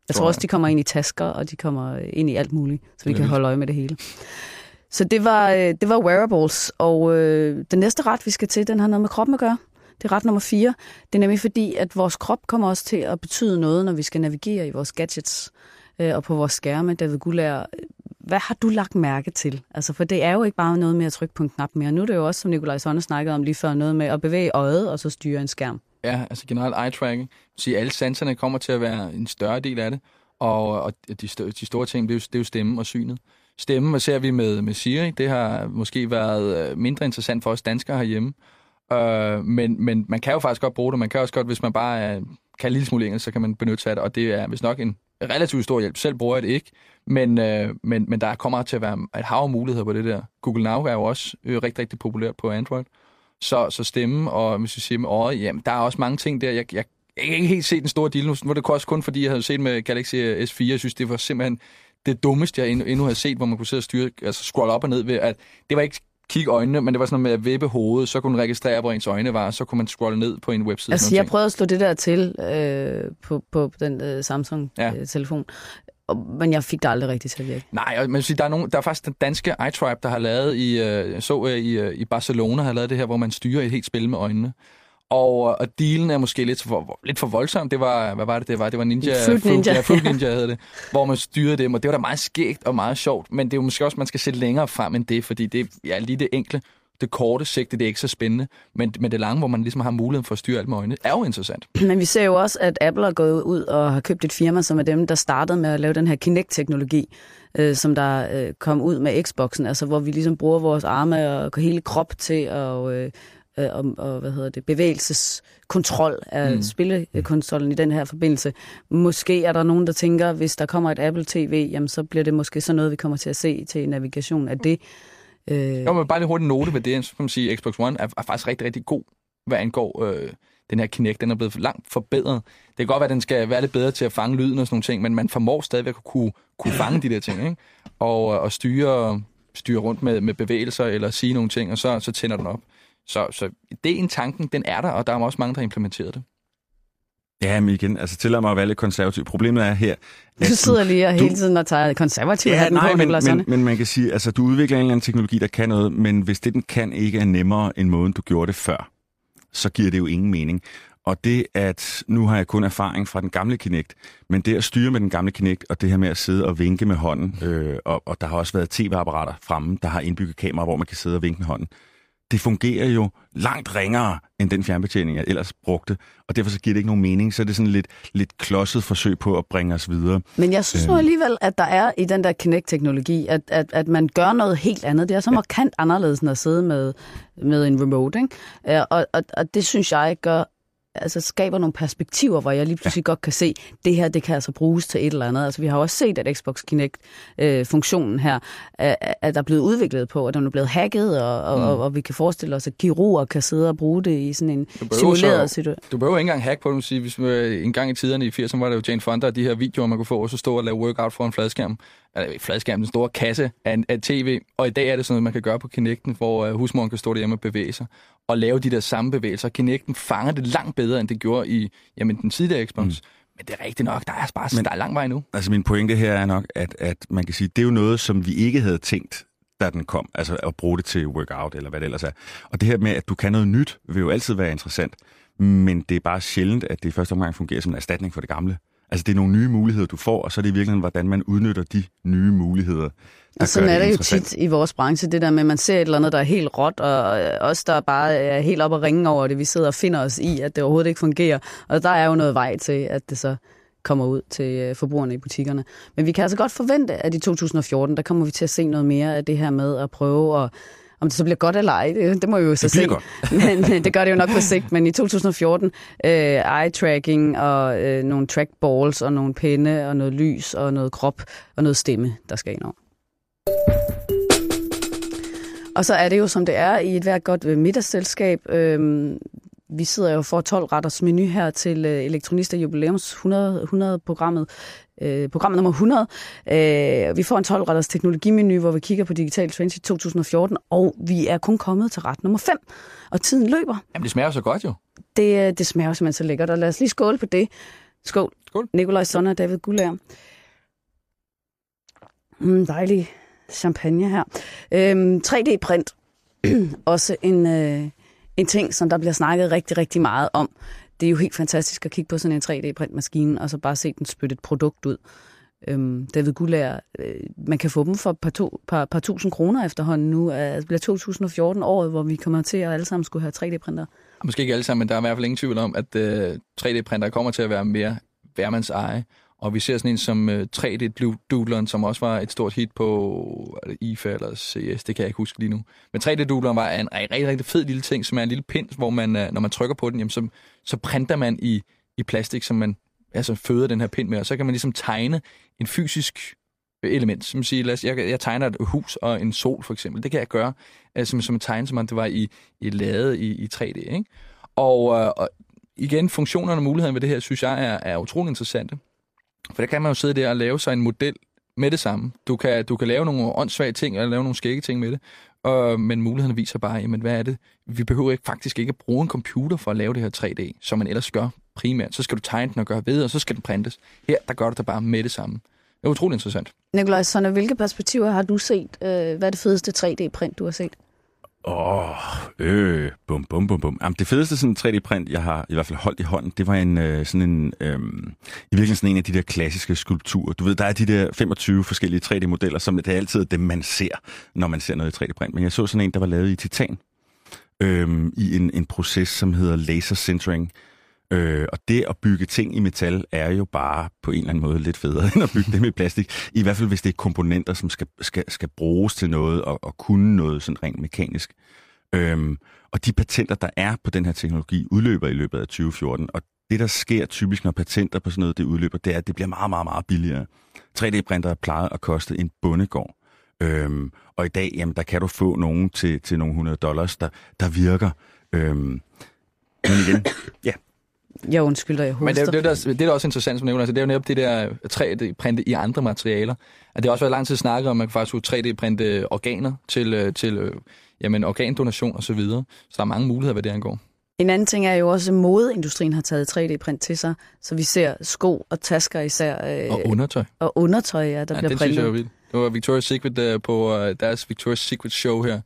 Jeg tror også, de kommer ind i tasker, og de kommer ind i alt muligt, så vi kan holde øje med det hele. Så det var, det var wearables, og øh, den næste ret, vi skal til, den har noget med kroppen at gøre. Det er ret nummer fire. Det er nemlig fordi, at vores krop kommer også til at betyde noget, når vi skal navigere i vores gadgets øh, og på vores skærme. David Guldager, hvad har du lagt mærke til? Altså, for det er jo ikke bare noget med at trykke på en knap mere. Nu er det jo også, som Nikolaj Sonne snakkede om lige før, noget med at bevæge øjet og så styre en skærm. Ja, altså generelt eye-tracking. Så alle sanserne kommer til at være en større del af det. Og, og de, st- de store ting, det er, jo, det er jo stemmen og synet. Stemmen, hvad ser vi med, med Siri? Det har måske været mindre interessant for os danskere herhjemme. Uh, men, men man kan jo faktisk godt bruge det. Man kan også godt, hvis man bare uh, kan en lille smule engelsk, så kan man benytte sig af det. Og det er vist nok en relativt stor hjælp. Selv bruger jeg det ikke. Men, uh, men, men der kommer til at være et hav af muligheder på det der. Google Now er jo også uh, rigtig, rigtig populær på Android. Så, så stemme, og hvis vi siger med øjet, jamen der er også mange ting der. Jeg, jeg, jeg kan ikke helt se den store deal. Nu var det også kun fordi, jeg havde set med Galaxy S fire. Jeg synes, det var simpelthen det dummeste, jeg endnu havde set, hvor man kunne sidde og styre, altså scrolle op og ned ved, at det var ikke kigge øjnene, men det var sådan noget med at vippe hovedet, så kunne man registrere, hvor ens øjne var, så kunne man scrolle ned på en webside. Altså, jeg prøvede at slå det der til øh, på, på den øh, Samsung-telefon, ja. Men jeg fik det aldrig rigtigt til at virke. Nej, men der er, nogen, der er faktisk den danske iTribe, der har lavet i, øh, så øh, i, i Barcelona, har lavet det her, hvor man styrer et helt spil med øjnene. Og, og dealen er måske lidt for, lidt for voldsom. Det var, hvad var det, det var? Det var Ninja. Fruit Ninja. Ja, Fruit Ninja hed det. Hvor man styrede dem, og det var da meget skægt og meget sjovt. Men det er jo måske også, man skal se længere frem end det, fordi det er ja, lige det enkle, det korte sigte, det er ikke så spændende. Men, men det lange, hvor man ligesom har muligheden for at styre alt med øjnene, er jo interessant. Men vi ser jo også, at Apple er gået ud og har købt et firma, som er dem, der startede med at lave den her Kinect-teknologi, øh, som der øh, kom ud med Xboxen, altså hvor vi ligesom bruger vores arme og hele krop til at... Øh, Og, og hvad hedder det, bevægelseskontrol af mm. spillekonsollen i den her forbindelse. Måske er der nogen, der tænker, hvis der kommer et Apple T V, jamen så bliver det måske sådan noget, vi kommer til at se til navigation af det. Øh... Jo, men bare lige hurtigt note ved det, så kan man sige, Xbox One er, er faktisk rigtig, rigtig god, hvad angår øh, den her Kinect. Den er blevet langt forbedret. Det kan godt være, at den skal være lidt bedre til at fange lyden og sådan nogle ting, men man formår stadigvæk at kunne, kunne fange de der ting, ikke? Og, og styre, styre rundt med, med bevægelser eller sige nogle ting, og så, så tænder den op. Så, så det er en tanken, den er der, og der er også mange, der har implementeret det. Ja, men igen, altså tillad mig at være lidt konservativ. Problemet er her... Du sidder lige og hele tiden og tager konservativ ja, hatten nej, på, men, men, men man kan sige, altså du udvikler en eller anden teknologi, der kan noget, men hvis det, den kan, ikke er nemmere end måden, du gjorde det før, så giver det jo ingen mening. Og det, at nu har jeg kun erfaring fra den gamle Kinect, men det at styre med den gamle Kinect, og det her med at sidde og vinke med hånden, øh, og, og der har også været tv-apparater fremme, der har indbygget kamera, hvor man kan sidde og vinke med hånden. Det fungerer jo langt ringere end den fjernbetjening, jeg ellers brugte, og derfor så giver det ikke nogen mening. Så er det sådan lidt, lidt klodset forsøg på at bringe os videre. Men jeg synes nu alligevel, at der er i den der Kinect-teknologi, at, at, at man gør noget helt andet. Det er så markant anderledes end at sidde med, med en remote, ikke? Og, og, og det synes jeg gør, altså skaber nogle perspektiver, hvor jeg lige pludselig ja. godt kan se, at det her, det kan altså bruges til et eller andet. Altså vi har også set, at Xbox Kinect-funktionen øh, her, er, er der blevet udviklet på, og den er blevet hacket, og, og, mm. og, og vi kan forestille os, at kirurger kan sidde og bruge det i sådan en simuleret situation. Du behøver ikke engang hack på det, sige, hvis vi, en gang i tiderne i firserne var der jo Jane Fonda, og de her videoer, man kunne få, og så stå og lave workout foran fladskærm. Eller fladskærm, den store kasse af, af tv, og i dag er det sådan noget, man kan gøre på Kinecten, hvor uh, husmoren kan stå derhjemme og bevæge sig, og lave de der samme bevægelser. Kinecten fanger det langt bedre, end det gjorde i jamen, den tidligere Xbox. Mm. Men det er rigtigt nok, der er bare Men, der er lang vej nu. Altså min pointe her er nok, at, at man kan sige, det er jo noget, som vi ikke havde tænkt, da den kom. Altså at bruge det til workout, eller hvad det ellers er. Og det her med, at du kan noget nyt, vil jo altid være interessant. Men det er bare sjældent, at det i første omgang fungerer som en erstatning for det gamle. Altså, det er nogle nye muligheder, du får, og så er det i virkeligheden, hvordan man udnytter de nye muligheder. Og sådan er det jo tit i vores branche, det der med, at man ser et eller andet, der er helt råt, og os, der bare er helt op og ringe over det, vi sidder og finder os i, at det overhovedet ikke fungerer. Og der er jo noget vej til, at det så kommer ud til forbrugerne i butikkerne. Men vi kan altså godt forvente, at i to tusind og fjorten, der kommer vi til at se noget mere af det her med at prøve at om det så bliver godt eller ej, det, det må vi jo så det se. Godt. Men det gør det jo nok på sigt. Men i to tusind og fjorten, øh, eye-tracking og øh, nogle trackballs og nogle pinde og noget lys og noget krop og noget stemme, der skal ind over. Og så er det jo, som det er i et hvert godt middagsselskab. Øh, vi sidder jo for tolv-retters menu her til øh, Elektronista Jubilæums hundrede-programmet. Øh, program nummer hundrede. Øh, vi får en tolv-retters teknologimenu, hvor vi kigger på Digital Trends i to tusind og fjorten, og vi er kun kommet til ret nummer fem. Og tiden løber. Jamen, det smager så godt jo. Det, det smager simpelthen så lækkert, og lad os lige skåle på det. Skål. Skål. Nikolaj Sonne og David Guldager. Mm, dejlig champagne her. Øhm, tre D-print. Også en, øh, en ting, som der bliver snakket rigtig, rigtig meget om. Det er jo helt fantastisk at kigge på sådan en tre D-printmaskine, og så bare se den spytte et produkt ud. Øhm, David Guldager, øh, man kan få dem for et par, to, par, par tusind kroner efterhånden nu. Øh, det bliver to tusind og fjorten året, hvor vi kommer til at alle sammen skulle have tre D-printer. Måske ikke alle sammen, men der er i hvert fald ingen tvivl om, at øh, tre D-printer kommer til at være mere hvermands eje. Og vi ser sådan en som øh, tre D-doodleren, som også var et stort hit på I F A eller C S, det kan jeg ikke huske lige nu. Men tre D-doodleren var en rigtig, rigtig fed lille ting, som er en lille pind, hvor man, øh, når man trykker på den, jamen, så, så printer man i, i plastik, som man altså føder den her pind med, og så kan man ligesom tegne en fysisk element. Som siger, lad os, jeg, jeg tegner et hus og en sol for eksempel. Det kan jeg gøre altså, som en tegn, som om det var i, i ladet i, i tre D. Ikke? Og, øh, og igen, funktionerne og mulighederne ved det her, synes jeg, er, er utrolig interessante. For der kan man jo sidde der og lave sig en model med det samme. Du kan, du kan lave nogle åndssvage ting, eller lave nogle skægge ting med det, og, men mulighederne viser bare, jamen hvad er det? Vi behøver ikke, faktisk ikke at bruge en computer for at lave det her tre D, som man ellers gør primært. Så skal du tegne den og gøre ved, og så skal den printes. Her, der gør du det bare med det samme. Det er utrolig interessant. Nikolaj Sonne, hvilke perspektiver har du set? Hvad er det fedeste tre D-print, du har set? Åh, oh, øh, bum, bum, bum, bum. Jamen, det fedeste sådan tre D-print, jeg har i hvert fald holdt i hånden, det var en øh, sådan en, øh, i virkeligheden sådan en af de der klassiske skulpturer. Du ved, der er de der femogtyve forskellige tre D-modeller, som det er altid dem, man ser, når man ser noget i tre D-print. Men jeg så sådan en, der var lavet i titan, øh, i en, en proces, som hedder laser sintering. Øh, og det at bygge ting i metal er jo bare på en eller anden måde lidt federe end at bygge dem i plastik. I hvert fald hvis det er komponenter, som skal, skal, skal bruges til noget og, og kunne noget sådan rent mekanisk. Øhm, og de patenter, der er på den her teknologi, udløber i løbet af tyve fjorten. Og det, der sker typisk, når patenter på sådan noget det udløber, det er, at det bliver meget, meget, meget billigere. tre D-printer plejede at koste en bondegård. Øhm, og i dag, jamen, der kan du få nogen til, til nogle hundrede dollars, der, der virker. Øhm, men igen, ja. Jeg undskylder, jeg Men det, det, det, der, det er da også interessant, som nævner. Altså, det er jo netop det der tre D-printe i andre materialer. At det har også været lang tid snakket om, at man kan faktisk tre D-printe organer til, til jamen, organdonation og så videre. Så der er mange muligheder, hvad det angår. En anden ting er jo også, at modeindustrien har taget tre D-print til sig. Så vi ser sko og tasker især. Øh, og undertøj. Og undertøj, ja, der ja, bliver printet. Det synes jeg er vildt. Det var Victoria's Secret uh, på uh, deres Victoria's Secret show her.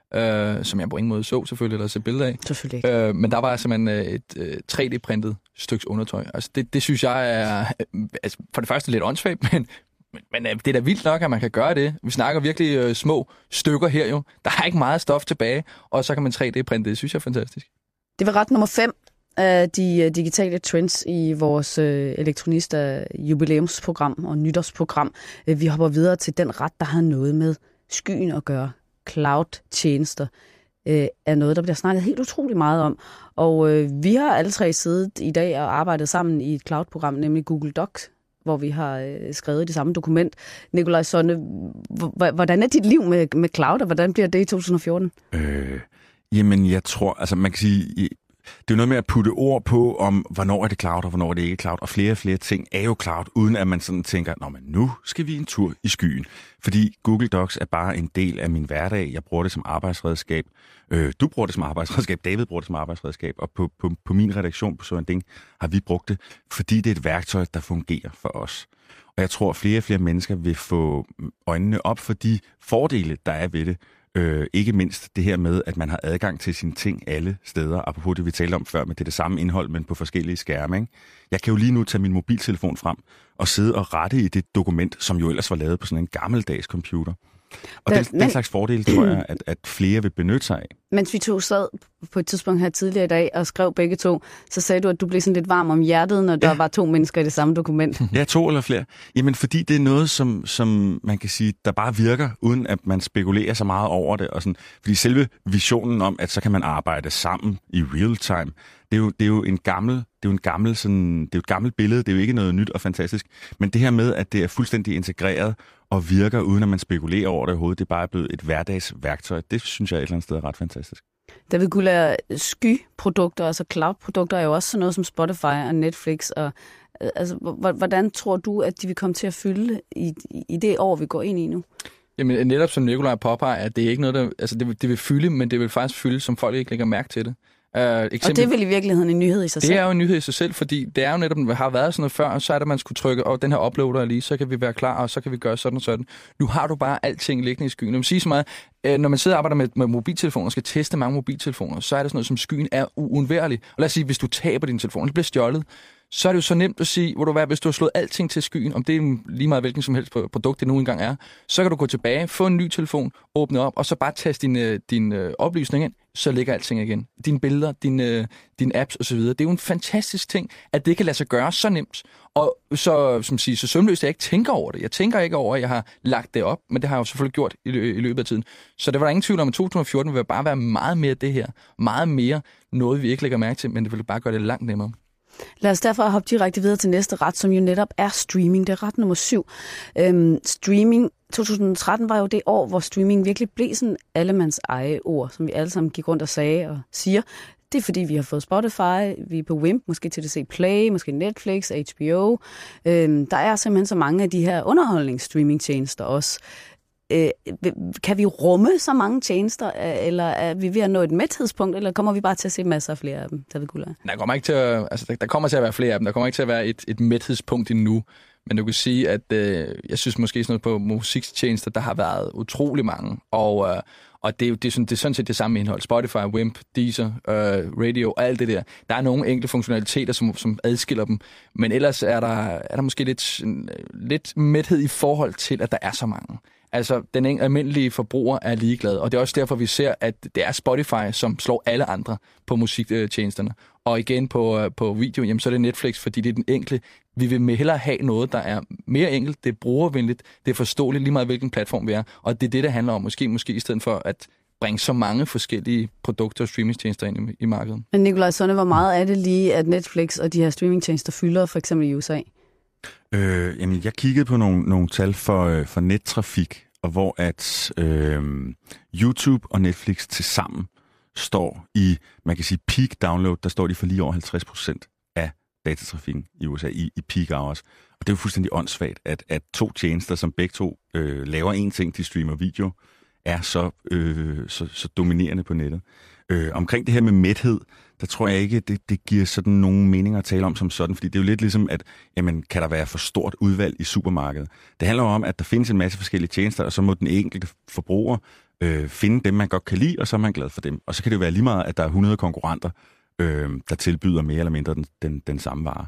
Uh, som jeg på ingen måde så selvfølgelig, eller set billeder af. Selvfølgelig ikke. Uh, men der var simpelthen uh, et uh, tre D-printet stykke undertøj. Altså det, det synes jeg er uh, altså for det første lidt åndssvagt, men, men, men uh, det er da vildt nok, at man kan gøre det. Vi snakker virkelig uh, små stykker her jo. Der er ikke meget stof tilbage, og så kan man tre D-printe. Det synes jeg er fantastisk. Det var ret nummer fem af de uh, digitale trends i vores uh, elektronister jubilæumsprogram og nytårsprogram. Uh, vi hopper videre til den ret, der har noget med skyen at gøre. Cloud-tjenester øh, er noget, der bliver snakket helt utrolig meget om. Og øh, vi har alle tre siddet i dag og arbejdet sammen i et cloud-program, nemlig Google Docs, hvor vi har øh, skrevet det samme dokument. Nikolaj Sonne, hvordan er dit liv med, med cloud, og hvordan bliver det i to tusind og fjorten? Øh, jamen, jeg tror, altså man kan sige, det er jo noget med at putte ord på, om hvornår er det cloud, og hvornår er det ikke cloud. Og flere og flere ting er jo cloud, uden at man sådan tænker, nå, men nu skal vi en tur i skyen. Fordi Google Docs er bare en del af min hverdag. Jeg bruger det som arbejdsredskab. Øh, du bruger det som arbejdsredskab. David bruger det som arbejdsredskab. Og på, på, på min redaktion på Søren Ding har vi brugt det, fordi det er et værktøj, der fungerer for os. Og jeg tror, at flere og flere mennesker vil få øjnene op for de fordele, der er ved det. Øh, ikke mindst det her med, at man har adgang til sine ting alle steder. Apropos det, vi talte om før, men det er det samme indhold, men på forskellige skærme. Ikke? Jeg kan jo lige nu tage min mobiltelefon frem og sidde og rette i det dokument, som jo ellers var lavet på sådan en gammeldags computer. Og der, den, men, den slags fordele, tror jeg, at, at flere vil benytte sig af. Mens vi to sad på et tidspunkt her tidligere i dag og skrev begge to, så sagde du, at du blev sådan lidt varm om hjertet, når ja. der var to mennesker i det samme dokument. Ja, to eller flere. Jamen, fordi det er noget, som, som man kan sige, der bare virker, uden at man spekulerer så meget over det. Og sådan, fordi selve visionen om, at så kan man arbejde sammen i real time, det er jo, det er jo en gammel, det er jo en gammel sådan, det er jo et gammelt billede, det er jo ikke noget nyt og fantastisk. Men det her med, at det er fuldstændig integreret og virker, uden at man spekulerer over det overhovedet, det er bare blevet et hverdagsværktøj. Det synes jeg et eller andet sted er ret fantastisk. David Guldager, skyprodukter, altså cloud-produkter, er jo også sådan noget som Spotify og Netflix. Og, altså, hvordan tror du, at de vil komme til at fylde i, i det år, vi går ind i nu? Jamen netop som Nikolaj påpeger, at det er ikke noget, der, altså det vil, det vil fylde, men det vil faktisk fylde, som folk ikke lægger mærke til det. Uh, eksempel, og det er vel i virkeligheden en nyhed i sig det selv? Det er jo en nyhed i sig selv, fordi det er jo netop, har været sådan noget før, så er det, at man skulle trykke, og den her uploader lige, så kan vi være klar, og så kan vi gøre sådan og sådan. Nu har du bare alting liggende i skyen. Jeg vil sige så meget, når man sidder og arbejder med, med mobiltelefoner og skal teste mange mobiltelefoner, så er det sådan noget, som skyen er uundværlig. Og lad os sige, hvis du taber din telefon, det bliver stjålet, så er det jo så nemt at sige, hvor du er, hvis du har slået alting til skyen, om det er lige meget hvilken som helst produkt, det nu engang er, så kan du gå tilbage, få en ny telefon, åbne op, og så bare taste din, din øh, oplysning ind, så ligger alting igen. Dine billeder, dine, dine apps osv. Det er jo en fantastisk ting, at det kan lade sig gøre så nemt. Og så, som siger, så sømløst, at jeg ikke tænker over det. Jeg tænker ikke over, at jeg har lagt det op, men det har jeg jo selvfølgelig gjort i, i løbet af tiden. Så der var der ingen tvivl om, at to tusind og fjorten vil bare være meget mere det her. Meget mere noget, vi ikke lægger mærke til, men det vil bare gøre det langt nemmere. Lad os derfor hoppe direkte videre til næste ret, som jo netop er streaming. Det er ret nummer syv. Øhm, streaming, to tusind og tretten var jo det år, hvor streaming virkelig blev sådan allemands eje ord, som vi alle sammen gik rundt og sagde og siger. Det er fordi, vi har fået Spotify, vi er på Wimp, måske T D C Play, måske Netflix, H B O. Øhm, der er simpelthen så mange af de her underholdningsstreamingtjenester også. Øh, kan vi rumme så mange tjenester, eller er vi ved at nå et mæthedspunkt, eller kommer vi bare til at se masser af flere af dem? Der kommer ikke til at, altså, der, der kommer til at være flere af dem. Der kommer ikke til at være et, et mæthedspunkt endnu. Men du kan sige, at øh, jeg synes måske sådan noget på musiktjenester, der har været utrolig mange. Og, øh, og det, er jo, det, er sådan, det er sådan set det samme indhold. Spotify, Wimp, Deezer, øh, Radio og alt det der. Der er nogle enkelte funktionaliteter, som, som adskiller dem. Men ellers er der, er der måske lidt, lidt mæthed i forhold til, at der er så mange. Altså, den almindelige forbruger er ligeglad, og det er også derfor, vi ser, at det er Spotify, som slår alle andre på musiktjenesterne. Og igen på, på video, jamen, så er det Netflix, fordi det er den enkle. Vi vil med hellere have noget, der er mere enkelt, det er brugervenligt, det er forståeligt lige meget, hvilken platform vi er. Og det er det, der handler om, måske, måske i stedet for at bringe så mange forskellige produkter og streamingtjenester ind i, i markedet. Men Nikolaj Sonne, hvor meget er det lige, at Netflix og de her streamingtjenester fylder, for eksempel i U S A? Øh, jamen, jeg kiggede på nogle, nogle tal for, for nettrafik, og hvor at øh, YouTube og Netflix tilsammen står i, man kan sige peak download, der står de for lige over halvtreds procent af datatrafikken i U S A i, i peak hours. Og det er jo fuldstændig åndssvagt, at, at to tjenester, som begge to øh, laver en ting, de streamer video, er så, øh, så, så dominerende på nettet. Øh, omkring det her med mæthed, der tror jeg ikke, det, det giver sådan nogen mening at tale om som sådan, fordi det er jo lidt ligesom, at jamen, kan der være for stort udvalg i supermarkedet? Det handler om, at der findes en masse forskellige tjenester, og så må den enkelte forbruger øh, finde dem, man godt kan lide, og så er man glad for dem. Og så kan det jo være lige meget, at der er hundrede konkurrenter, øh, der tilbyder mere eller mindre den, den, den samme vare.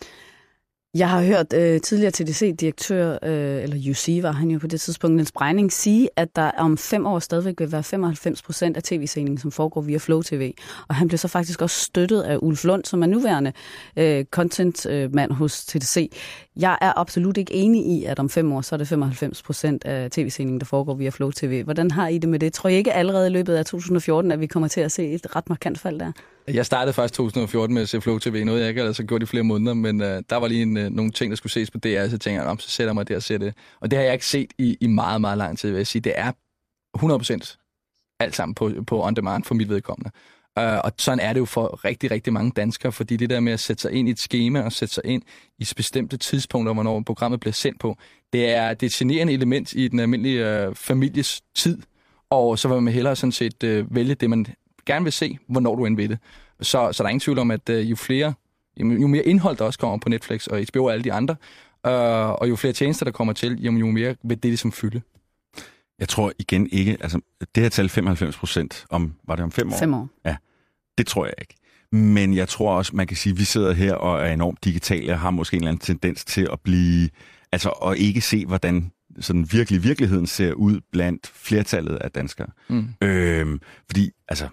Jeg har hørt øh, tidligere T D C-direktør, øh, eller U C var han jo på det tidspunkt, Niels Breining, sige, at der om fem år stadigvæk vil være femoghalvfems procent af tv-sendingen, som foregår via Flow T V. Og han blev så faktisk også støttet af Ulf Lund, som er nuværende øh, content-mand hos T D C. Jeg er absolut ikke enig i, at om fem år, så er det femoghalvfems procent af tv-sendingen, der foregår via Flow T V. Hvordan har I det med det? Tror I ikke allerede i løbet af to tusind og fjorten, at vi kommer til at se et ret markant fald der? Jeg startede faktisk to tusind og fjorten med at se Flow T V, noget jeg ikke havde gjort i flere måneder, men uh, der var lige en, uh, nogle ting, der skulle ses på D R, så tænkte jeg, om så sætter jeg mig der og ser det. Og det har jeg ikke set i, i meget, meget lang tid, vil jeg sige. Det er hundrede procent alt sammen på, på on demand for mit vedkommende. Uh, og sådan er det jo for rigtig, rigtig mange danskere, fordi det der med at sætte sig ind i et skema og sætte sig ind i bestemte tidspunkter, hvornår programmet bliver sendt på, det er, det er et generende element i den almindelige uh, families tid, og så vil man hellere sådan set uh, vælge det, man gerne vil se, hvornår du end vil det. Så, så der er ingen tvivl om, at uh, jo flere, jo mere indhold, der også kommer på Netflix og H B O og alle de andre, uh, og jo flere tjenester, der kommer til, jo, jo mere vil det ligesom fylde. Jeg tror igen ikke, altså det her tal femoghalvfems procent, om, var det om fem år? Fem år. Ja, det tror jeg ikke. Men jeg tror også, man kan sige, at vi sidder her og er enormt digitale og har måske en eller anden tendens til at blive, altså at ikke se, hvordan sådan virkelig virkeligheden ser ud blandt flertallet af danskere. Mm. Øhm, fordi, altså,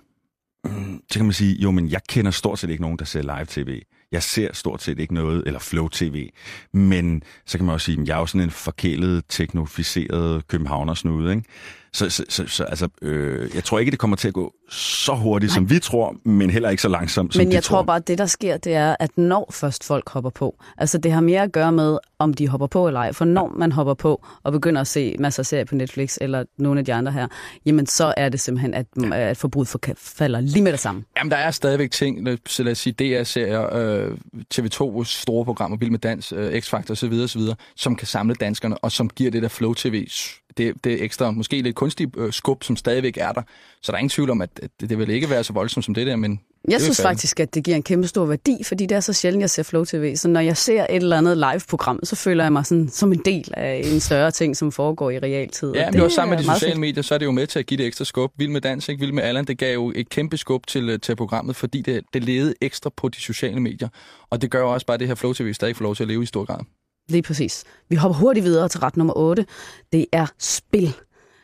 så kan man sige, jo, men jeg kender stort set ikke nogen, der ser live-tv. Jeg ser stort set ikke noget, eller flow-tv. Men så kan man også sige, at jeg er jo sådan en forkælet, teknoficeret københavnersnude, ikke? Så, så, så, så altså, øh, jeg tror ikke, det kommer til at gå så hurtigt, Nej. som vi tror, men heller ikke så langsomt, som Men de jeg tror. tror bare, at det, der sker, det er, at når først folk hopper på, altså det har mere at gøre med, om de hopper på eller ej. For når man hopper på og begynder at se masser af serier på Netflix eller nogle af de andre her, jamen så er det simpelthen, at, at forbruget falder lige med det samme. Jamen, der er stadigvæk ting, lad os sige D R-serier, øh, T V to store programmer, Vild med Dans, øh, X-Factor osv., osv., som kan samle danskerne, og som giver det der Flow T V det, det er ekstra, måske lidt kunstig øh, skub, som stadigvæk er der. Så der er ingen tvivl om, at, at det, det vil ikke være så voldsomt som det der, men Jeg synes faktisk, at det giver en kæmpe stor værdi, fordi det er så sjældent, jeg ser Flow T V. Så når jeg ser et eller andet live-program, så føler jeg mig sådan, som en del af en større ting, som foregår i realtid. Ja, men det var sammen med de sociale fedt. medier, så er det jo med til at give det ekstra skub. Vild med dans, ikke? Vild med Allan, det gav jo et kæmpe skub til, til programmet, fordi det, det levede ekstra på de sociale medier. Og det gør jo også bare, at det her Flow T V stadig får lov til at leve i stor grad. Lige præcis. Vi hopper hurtigt videre til ret nummer otte. Det er spil.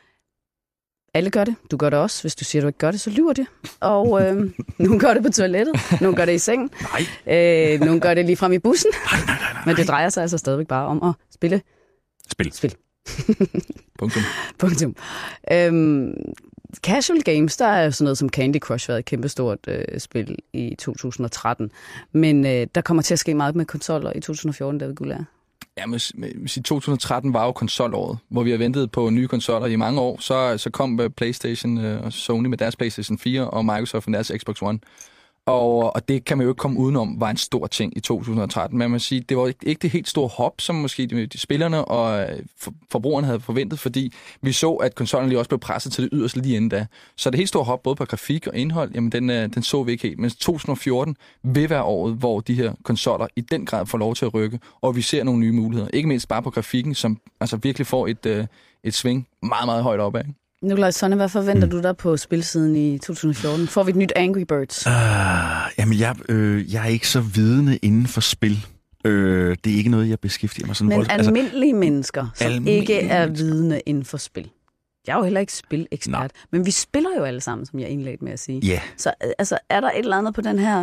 Alle gør det. Du gør det også. Hvis du siger, du ikke gør det, så lyver det. Og øh, nogen gør det på toilettet. Nogen gør det i sengen. Nej. Øh, nogen gør det lige frem i bussen. Nej, nej, nej, nej. Men det drejer sig altså stadigvæk bare om at spille. Spil. Spil. Punktum. Punktum. Øhm, casual games, der er jo sådan noget som Candy Crush været et kæmpestort øh, spil i to tusind og tretten. Men øh, der kommer til at ske meget med konsoller i to tusind og fjorten, David Gullager. Ja, men to tusind og tretten var jo konsolåret, hvor vi har ventet på nye konsoller i mange år. Så, så kom PlayStation og Sony med deres PlayStation fire og Microsoft med deres Xbox One. Og, og det kan man jo ikke komme udenom, var en stor ting i to tusind og tretten. Men man må sige, det var ikke, ikke det helt store hop, som måske de, de spillerne og for, forbrugerne havde forventet, fordi vi så, at konsollen lige også blev presset til det yderste lige inden da. Så det helt store hop, både på grafik og indhold, jamen den, den så vi ikke helt. Men to tusind og fjorten vil være året, hvor de her konsoller i den grad får lov til at rykke, og vi ser nogle nye muligheder. Ikke mindst bare på grafikken, som altså virkelig får et, et sving meget, meget højt opad. Nikolaj Sonne, hvad forventer mm. du der på spilsiden i to tusind og fjorten? Får vi et nyt Angry Birds? Uh, jamen, jeg, øh, jeg er ikke så vidende inden for spil. Øh, det er ikke noget, jeg beskæftiger mig sådan. Men vold... almindelige altså, mennesker, som almindelige ikke er mennesker. vidende inden for spil. Jeg er jo heller ikke spilekspert, Nej. men vi spiller jo alle sammen, som jeg indledte med at sige. Yeah. Så altså, er der et eller andet på den her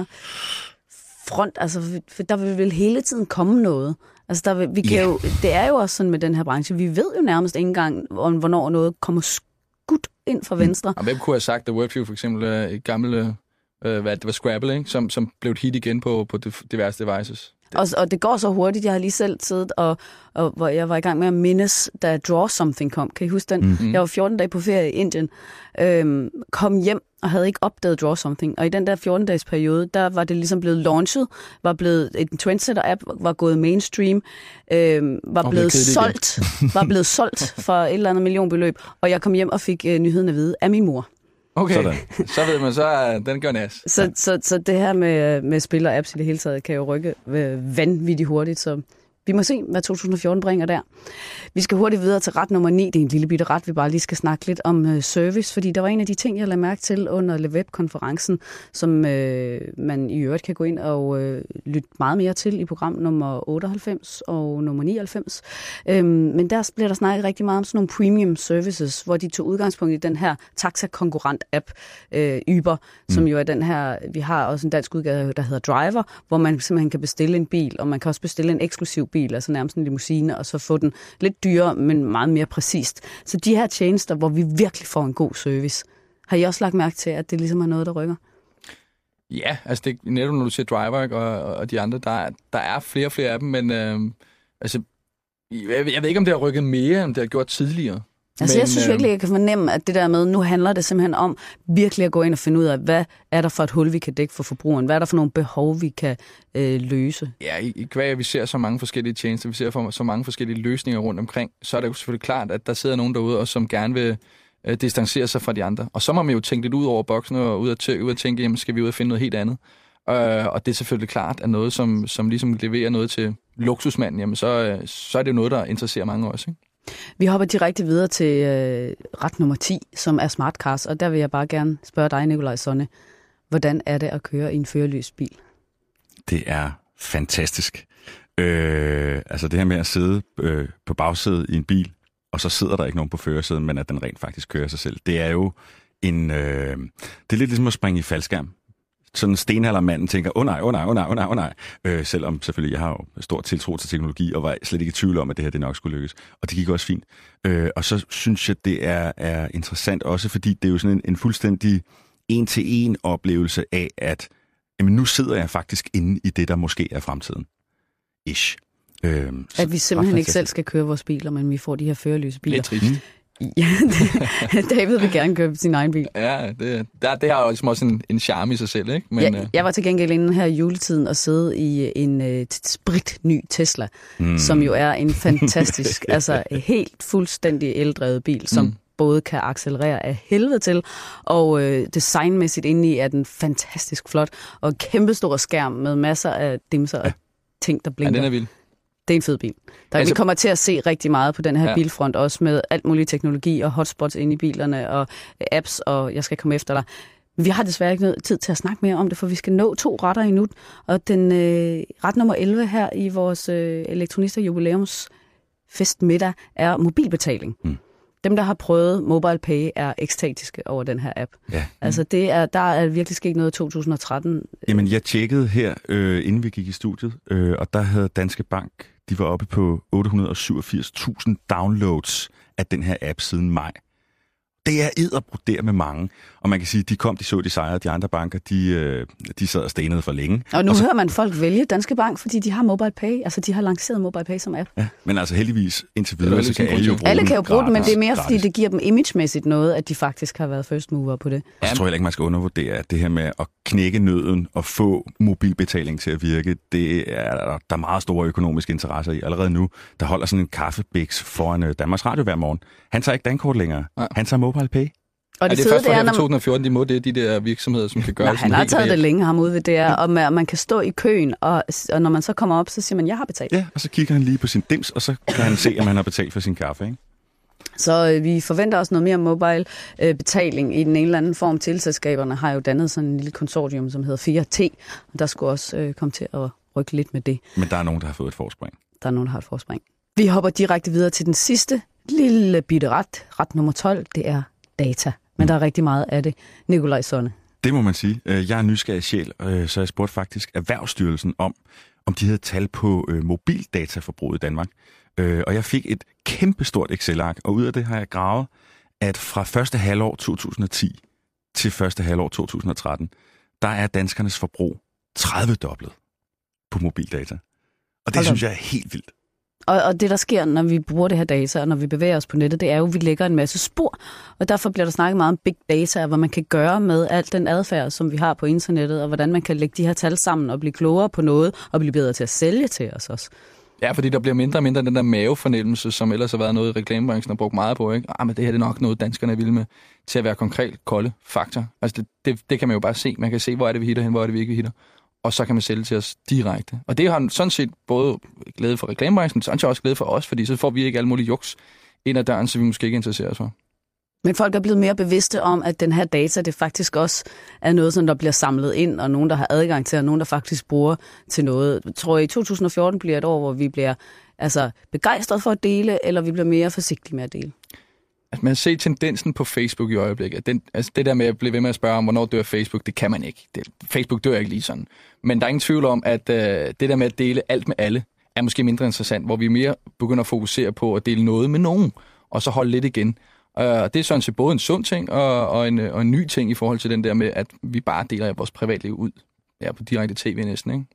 front? Altså, for der vil vel hele tiden komme noget. Altså, der vil, vi kan yeah. jo, det er jo også sådan med den her branche. Vi ved jo nærmest ikke engang, om, hvornår noget kommer skudt ind fra venstre. Og hvem kunne have sagt, at Wordfeud for eksempel er et gammelt, øh, hvad det var, Scrabble, ikke? Som, som blev et hit igen på, på diverse devices. Og, og det går så hurtigt. Jeg har lige selv siddet, og, og hvor jeg var i gang med at mindes, da Draw Something kom. Kan I huske den? Mm-hmm. Jeg var fjorten dage på ferie i Indien, øhm, kom hjem og havde ikke opdaget Draw Something. Og i den der fjorten-dages periode, der var det ligesom blevet launchet, var blevet en trendsetter-app, var gået mainstream, øhm, var og blevet solgt, var blevet solgt for et eller andet millionbeløb. Og jeg kom hjem og fik øh, nyheden at vide af min mor. Okay, sådan. Så ved man, så uh, den gør næs. Så, ja. så, så det her med, med spil og apps i det hele taget, kan jo rykke øh, vanvittigt hurtigt, så vi må se, hvad to tusind og fjorten bringer der. Vi skal hurtigt videre til ret nummer ni. Det er en lille bitte ret, vi bare lige skal snakke lidt om øh, service, fordi der var en af de ting, jeg lagde mærke til under LeWeb-konferencen, som øh, man i øvrigt kan gå ind og øh, lytte meget mere til i program nummer otteoghalvfems og nummer nioghalvfems. Øhm, men der bliver der snakket rigtig meget om sådan nogle premium services, hvor de tog udgangspunkt i den her taxa-konkurrent-app, øh, Uber, mm. som jo er den her, vi har også en dansk udgave, der hedder Driver, hvor man simpelthen kan bestille en bil, og man kan også bestille en eksklusiv bil, altså nærmest en limousine, og så få den lidt dyrere, men meget mere præcist. Så de her tjenester, hvor vi virkelig får en god service, har I også lagt mærke til, at det ligesom er noget, der rykker? Ja, altså det, netop når du siger Driver og, og de andre, der, der er flere og flere af dem, men øh, altså, jeg, jeg ved ikke, om det har rykket mere, end det har gjort tidligere. Altså men, jeg synes virkelig, jeg kan fornemme, at det der med, nu handler det simpelthen om virkelig at gå ind og finde ud af, hvad er der for et hul, vi kan dække for forbrugeren? Hvad er der for nogle behov, vi kan øh, løse? Ja, i, i kvæg, vi ser så mange forskellige tjenester, vi ser for, så mange forskellige løsninger rundt omkring, så er det jo selvfølgelig klart, at der sidder nogen derude, og som gerne vil øh, distancere sig fra de andre. Og så må man jo tænke lidt ud over boksen og ud at, ud at tænke, jamen skal vi ud og finde noget helt andet? Øh, og det er selvfølgelig klart, at noget, som, som ligesom leverer noget til luksusmanden, jamen så, øh, så er det jo noget, der interesserer mange også, ikke? Vi hopper direkte videre til øh, ret nummer ti, som er smart cars, og der vil jeg bare gerne spørge dig, Nikolaj Sonne, hvordan er det at køre i en førerløs bil? Det er fantastisk. Øh, altså det her med at sidde øh, på bagsædet i en bil, og så sidder der ikke nogen på førersædet, men at den rent faktisk kører sig selv. Det er jo en... Øh, det er lidt ligesom at springe i faldskærm. Sådan en stenaldermanden tænker, åh oh, nej, åh oh, nej, åh oh, nej, åh oh, nej, åh oh, nej. Øh, selvom selvfølgelig, jeg har jo stor tiltro til teknologi, og var slet ikke i tvivl om, at det her det nok skulle lykkes. Og det gik også fint. Øh, og så synes jeg, det er, er interessant også, fordi det er jo sådan en, en fuldstændig en-til-en oplevelse af, at jamen, nu sidder jeg faktisk inde i det, der måske er fremtiden. Ish. Øh, at vi simpelthen ikke selv skal køre vores biler, men vi får de her førerløse biler. Lidt trist. Ja, David vil gerne købe sin egen bil. Ja, det, der, det har jo ligesom også en, en charme i sig selv, ikke? Men, ja, jeg var til gengæld inden her i juletiden og sidde i en uh, spritny Tesla, mm. som jo er en fantastisk, altså helt fuldstændig eldrevet bil, som mm. både kan accelerere af helvede til, og øh, designmæssigt indeni er den fantastisk flot, og en kæmpestor skærm med masser af dimser ja. og ting, der blinker. Ja, den er vild. Det er en fed bil. Der, altså, vi kommer til at se rigtig meget på den her ja. bilfront, også med alt mulig teknologi og hotspots inde i bilerne og apps, og jeg skal komme efter dig. Vi har desværre ikke noget tid til at snakke mere om det, for vi skal nå to retter endnu. Og den øh, ret nummer elleve her i vores øh, Elektronister jubilæumsfestmiddag er mobilbetaling. Mm. Dem, der har prøvet MobilePay, er ekstatiske over den her app. Ja. Altså, det er, der er virkelig sket noget i to tusind og tretten. Jamen, jeg tjekkede her, øh, inden vi gik i studiet, øh, og der havde Danske Bank, de var oppe på otte hundrede og syvogfirs tusind downloads af den her app siden maj. Det er edderbrudt med mange, og man kan sige, de kom, de så, de sejrede, de andre banker, de, øh, de sad og stenede for længe. Og nu og så, hører man folk vælge Danske Bank, fordi de har MobilePay, altså de har lanceret MobilePay som app. Ja, men altså heldigvis indtil videre, så kan alle jo bruge Alle kan jo bruge den, men det er mere, fordi det giver dem imagemæssigt noget, at de faktisk har været first mover på det. Og så tror jeg ikke, man skal undervurdere, at det her med at knække nøden og få mobilbetaling til at virke, det er der er meget store økonomiske interesser i. Allerede nu, der holder sådan en kaffebiks foran Danmarks Radio hver morgen. Han tager ikke dankort længere. Ja. Han tager MobilePay. Og det, det er først fra her to tusind og fjorten, de må det, de der virksomheder, som kan gøre Nej, det. Han har taget det længe, ham ude ved det, og man, man kan stå i køen, og, og når man så kommer op, så siger man, jeg har betalt. Ja, og så kigger han lige på sin dims, og så kan han se, om han har betalt for sin kaffe, ikke? Så øh, vi forventer også noget mere mobile-betaling øh, i den ene eller anden form. Teleselskaberne har jo dannet sådan en lille konsortium, som hedder fire T, og der skulle også øh, komme til at rykke lidt med det. Men der er nogen, der har fået et forspring. Der er nogen, der har et forspring. Vi hopper direkte videre til den sidste lille bitte ret. Ret nummer tolv, det er data. Men der er rigtig meget af det. Nikolaj Sonne. Det må man sige. Jeg er nysgerrig sjæl, så jeg spurgte faktisk Erhvervsstyrelsen om, om de havde tal på mobildataforbruget i Danmark. Og jeg fik et kæmpestort Excel-ark, og ud af det har jeg gravet, at fra første halvår to tusind og ti til første halvår to tusind og tretten, der er danskernes forbrug tredive-doblet på mobildata. Og det synes jeg er helt vildt. Og, og det, der sker, når vi bruger det her data, og når vi bevæger os på nettet, det er jo, at vi lægger en masse spor. Og derfor bliver der snakket meget om big data, og hvad man kan gøre med al den adfærd, som vi har på internettet, og hvordan man kan lægge de her tal sammen og blive klogere på noget, og blive bedre til at sælge til os også. Ja, fordi der bliver mindre og mindre den der mavefornemmelse, som ellers har været noget, i reklamebranchen har brugt meget på, ikke? Ah, men det her det er nok noget, danskerne vil med, til at være konkret, kolde fakta. Altså, det, det, det kan man jo bare se. Man kan se, hvor er det, vi hitter hen, hvor er det, vi ikke hitter. Og så kan man sælge til os direkte. Og det har sådan set både glæde for reklamebranchen, men sådan set også glæde for os, fordi så får vi ikke alle mulige juks ind ad døren, så vi måske ikke interesserer os for. Men folk er blevet mere bevidste om, at den her data, det faktisk også er noget, som der bliver samlet ind, og nogen, der har adgang til, og nogen, der faktisk bruger til noget. Jeg tror, i to tusind og fjorten bliver et år, hvor vi bliver altså, begejstret for at dele, eller vi bliver mere forsigtige med at dele. Altså, man ser tendensen på Facebook i øjeblikket. Den, altså, det der med at blive ved med at spørge om, hvornår dør Facebook, det kan man ikke. Det, Facebook dør ikke lige sådan. Men der er ingen tvivl om, at øh, det der med at dele alt med alle, er måske mindre interessant, hvor vi mere begynder at fokusere på at dele noget med nogen, og så holde lidt igen. Uh, det er sådan set både en sund ting og, og, en, og en ny ting i forhold til den der med, at vi bare deler vores privatliv ud. Ja, på direkte tv næsten, ikke?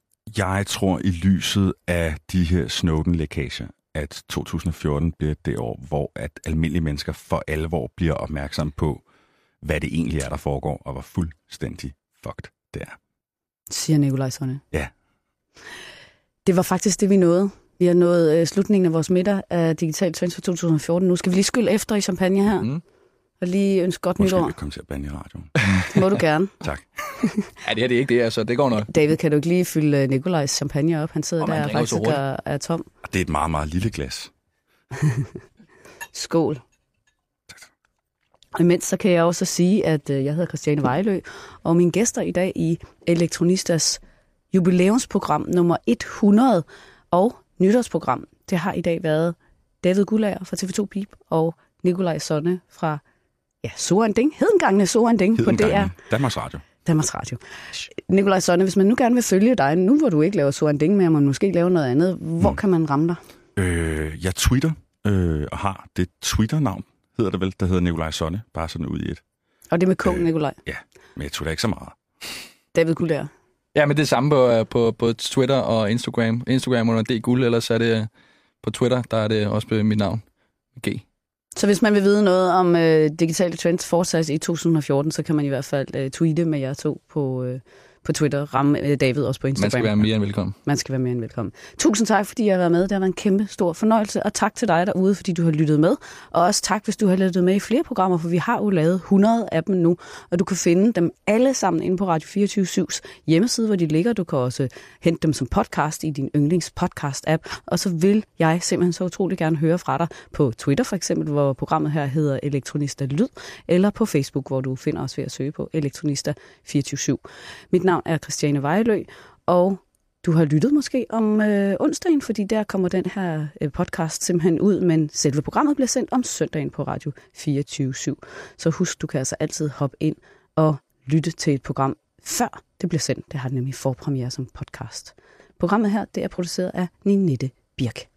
Jeg tror i lyset af de her Snowden-lækager, at to tusind og fjorten bliver det år, hvor at almindelige mennesker for alvor bliver opmærksomme på, hvad det egentlig er, der foregår, og hvor fuldstændig fucked det er. Siger Nikolaj Sonne. Ja. Det var faktisk det, vi nåede. Vi har nået øh, slutningen af vores middag af Digital Trends for to tusind og fjorten. Nu skal vi lige skylde efter i champagne her. Mm. Og lige ønske godt nytår. Måske vi komme til at bande i radioen. Det må du gerne. Tak. Ja, det er det ikke det, altså. Det går nok. David, kan du ikke lige fylde Nikolajs champagne op? Han sidder og der og faktisk er, er tom. Det er et meget, meget lille glas. Skål. Tak. Og imens så kan jeg også sige, at jeg hedder Christiane Vejlø, og mine gæster i dag i Elektronistas jubilæumsprogram nummer hundrede og nytårsprogram, det har i dag været David Guldager fra T V to Beep og Nikolaj Sonne fra ja, So and Ding. Hedengangene So and Ding på D R. Danmarks Radio. Danmarks Radio. Nikolaj Sonne, hvis man nu gerne vil følge dig, nu hvor du ikke laver So and Ding mere, men måske laver noget andet, hvor mm. kan man ramme dig? Øh, jeg tweeter øh, og har det Twitter-navn, hedder det vel, der hedder Nikolaj Sonne, bare sådan ud i et. Og det med K, øh, Nikolaj? Ja, men jeg twitter ikke så meget. David Guldager. Ja, men det er samme på, på, på Twitter og Instagram. Instagram under D Guld, ellers er det på Twitter, der er det også på mit navn. G. Så hvis man vil vide noget om øh, digitale trends fortsat i to tusind og fjorten, så kan man i hvert fald øh, tweete med jer to på, øh, på Twitter. Ramme David også på Instagram. Man skal være mere end velkommen. Man skal være mere end velkommen. Tusind tak, fordi jeg har været med. Det har været en kæmpe stor fornøjelse. Og tak til dig derude, fordi du har lyttet med. Og også tak, hvis du har lyttet med i flere programmer, for vi har jo lavet hundrede af dem nu. Og du kan finde dem alle sammen inde på Radio fireogtyve syvs hjemmeside, hvor de ligger. Du kan også hente dem som podcast i din yndlings podcast-app. Og så vil jeg simpelthen så utrolig gerne høre fra dig på Twitter for eksempel, hvor programmet her hedder Elektronista Lyd, eller på Facebook, hvor du finder os ved at søge på Elektronista fireogtyve syv. Mit navn er Christiane Vejlø, og du har lyttet måske om øh, onsdagen, fordi der kommer den her øh, podcast simpelthen ud, men selve programmet bliver sendt om søndagen på Radio fireogtyve syv. Så husk, du kan altså altid hoppe ind og lytte til et program, før det bliver sendt. Det har nemlig forpremiere som podcast. Programmet her, det er produceret af Ninette Birk.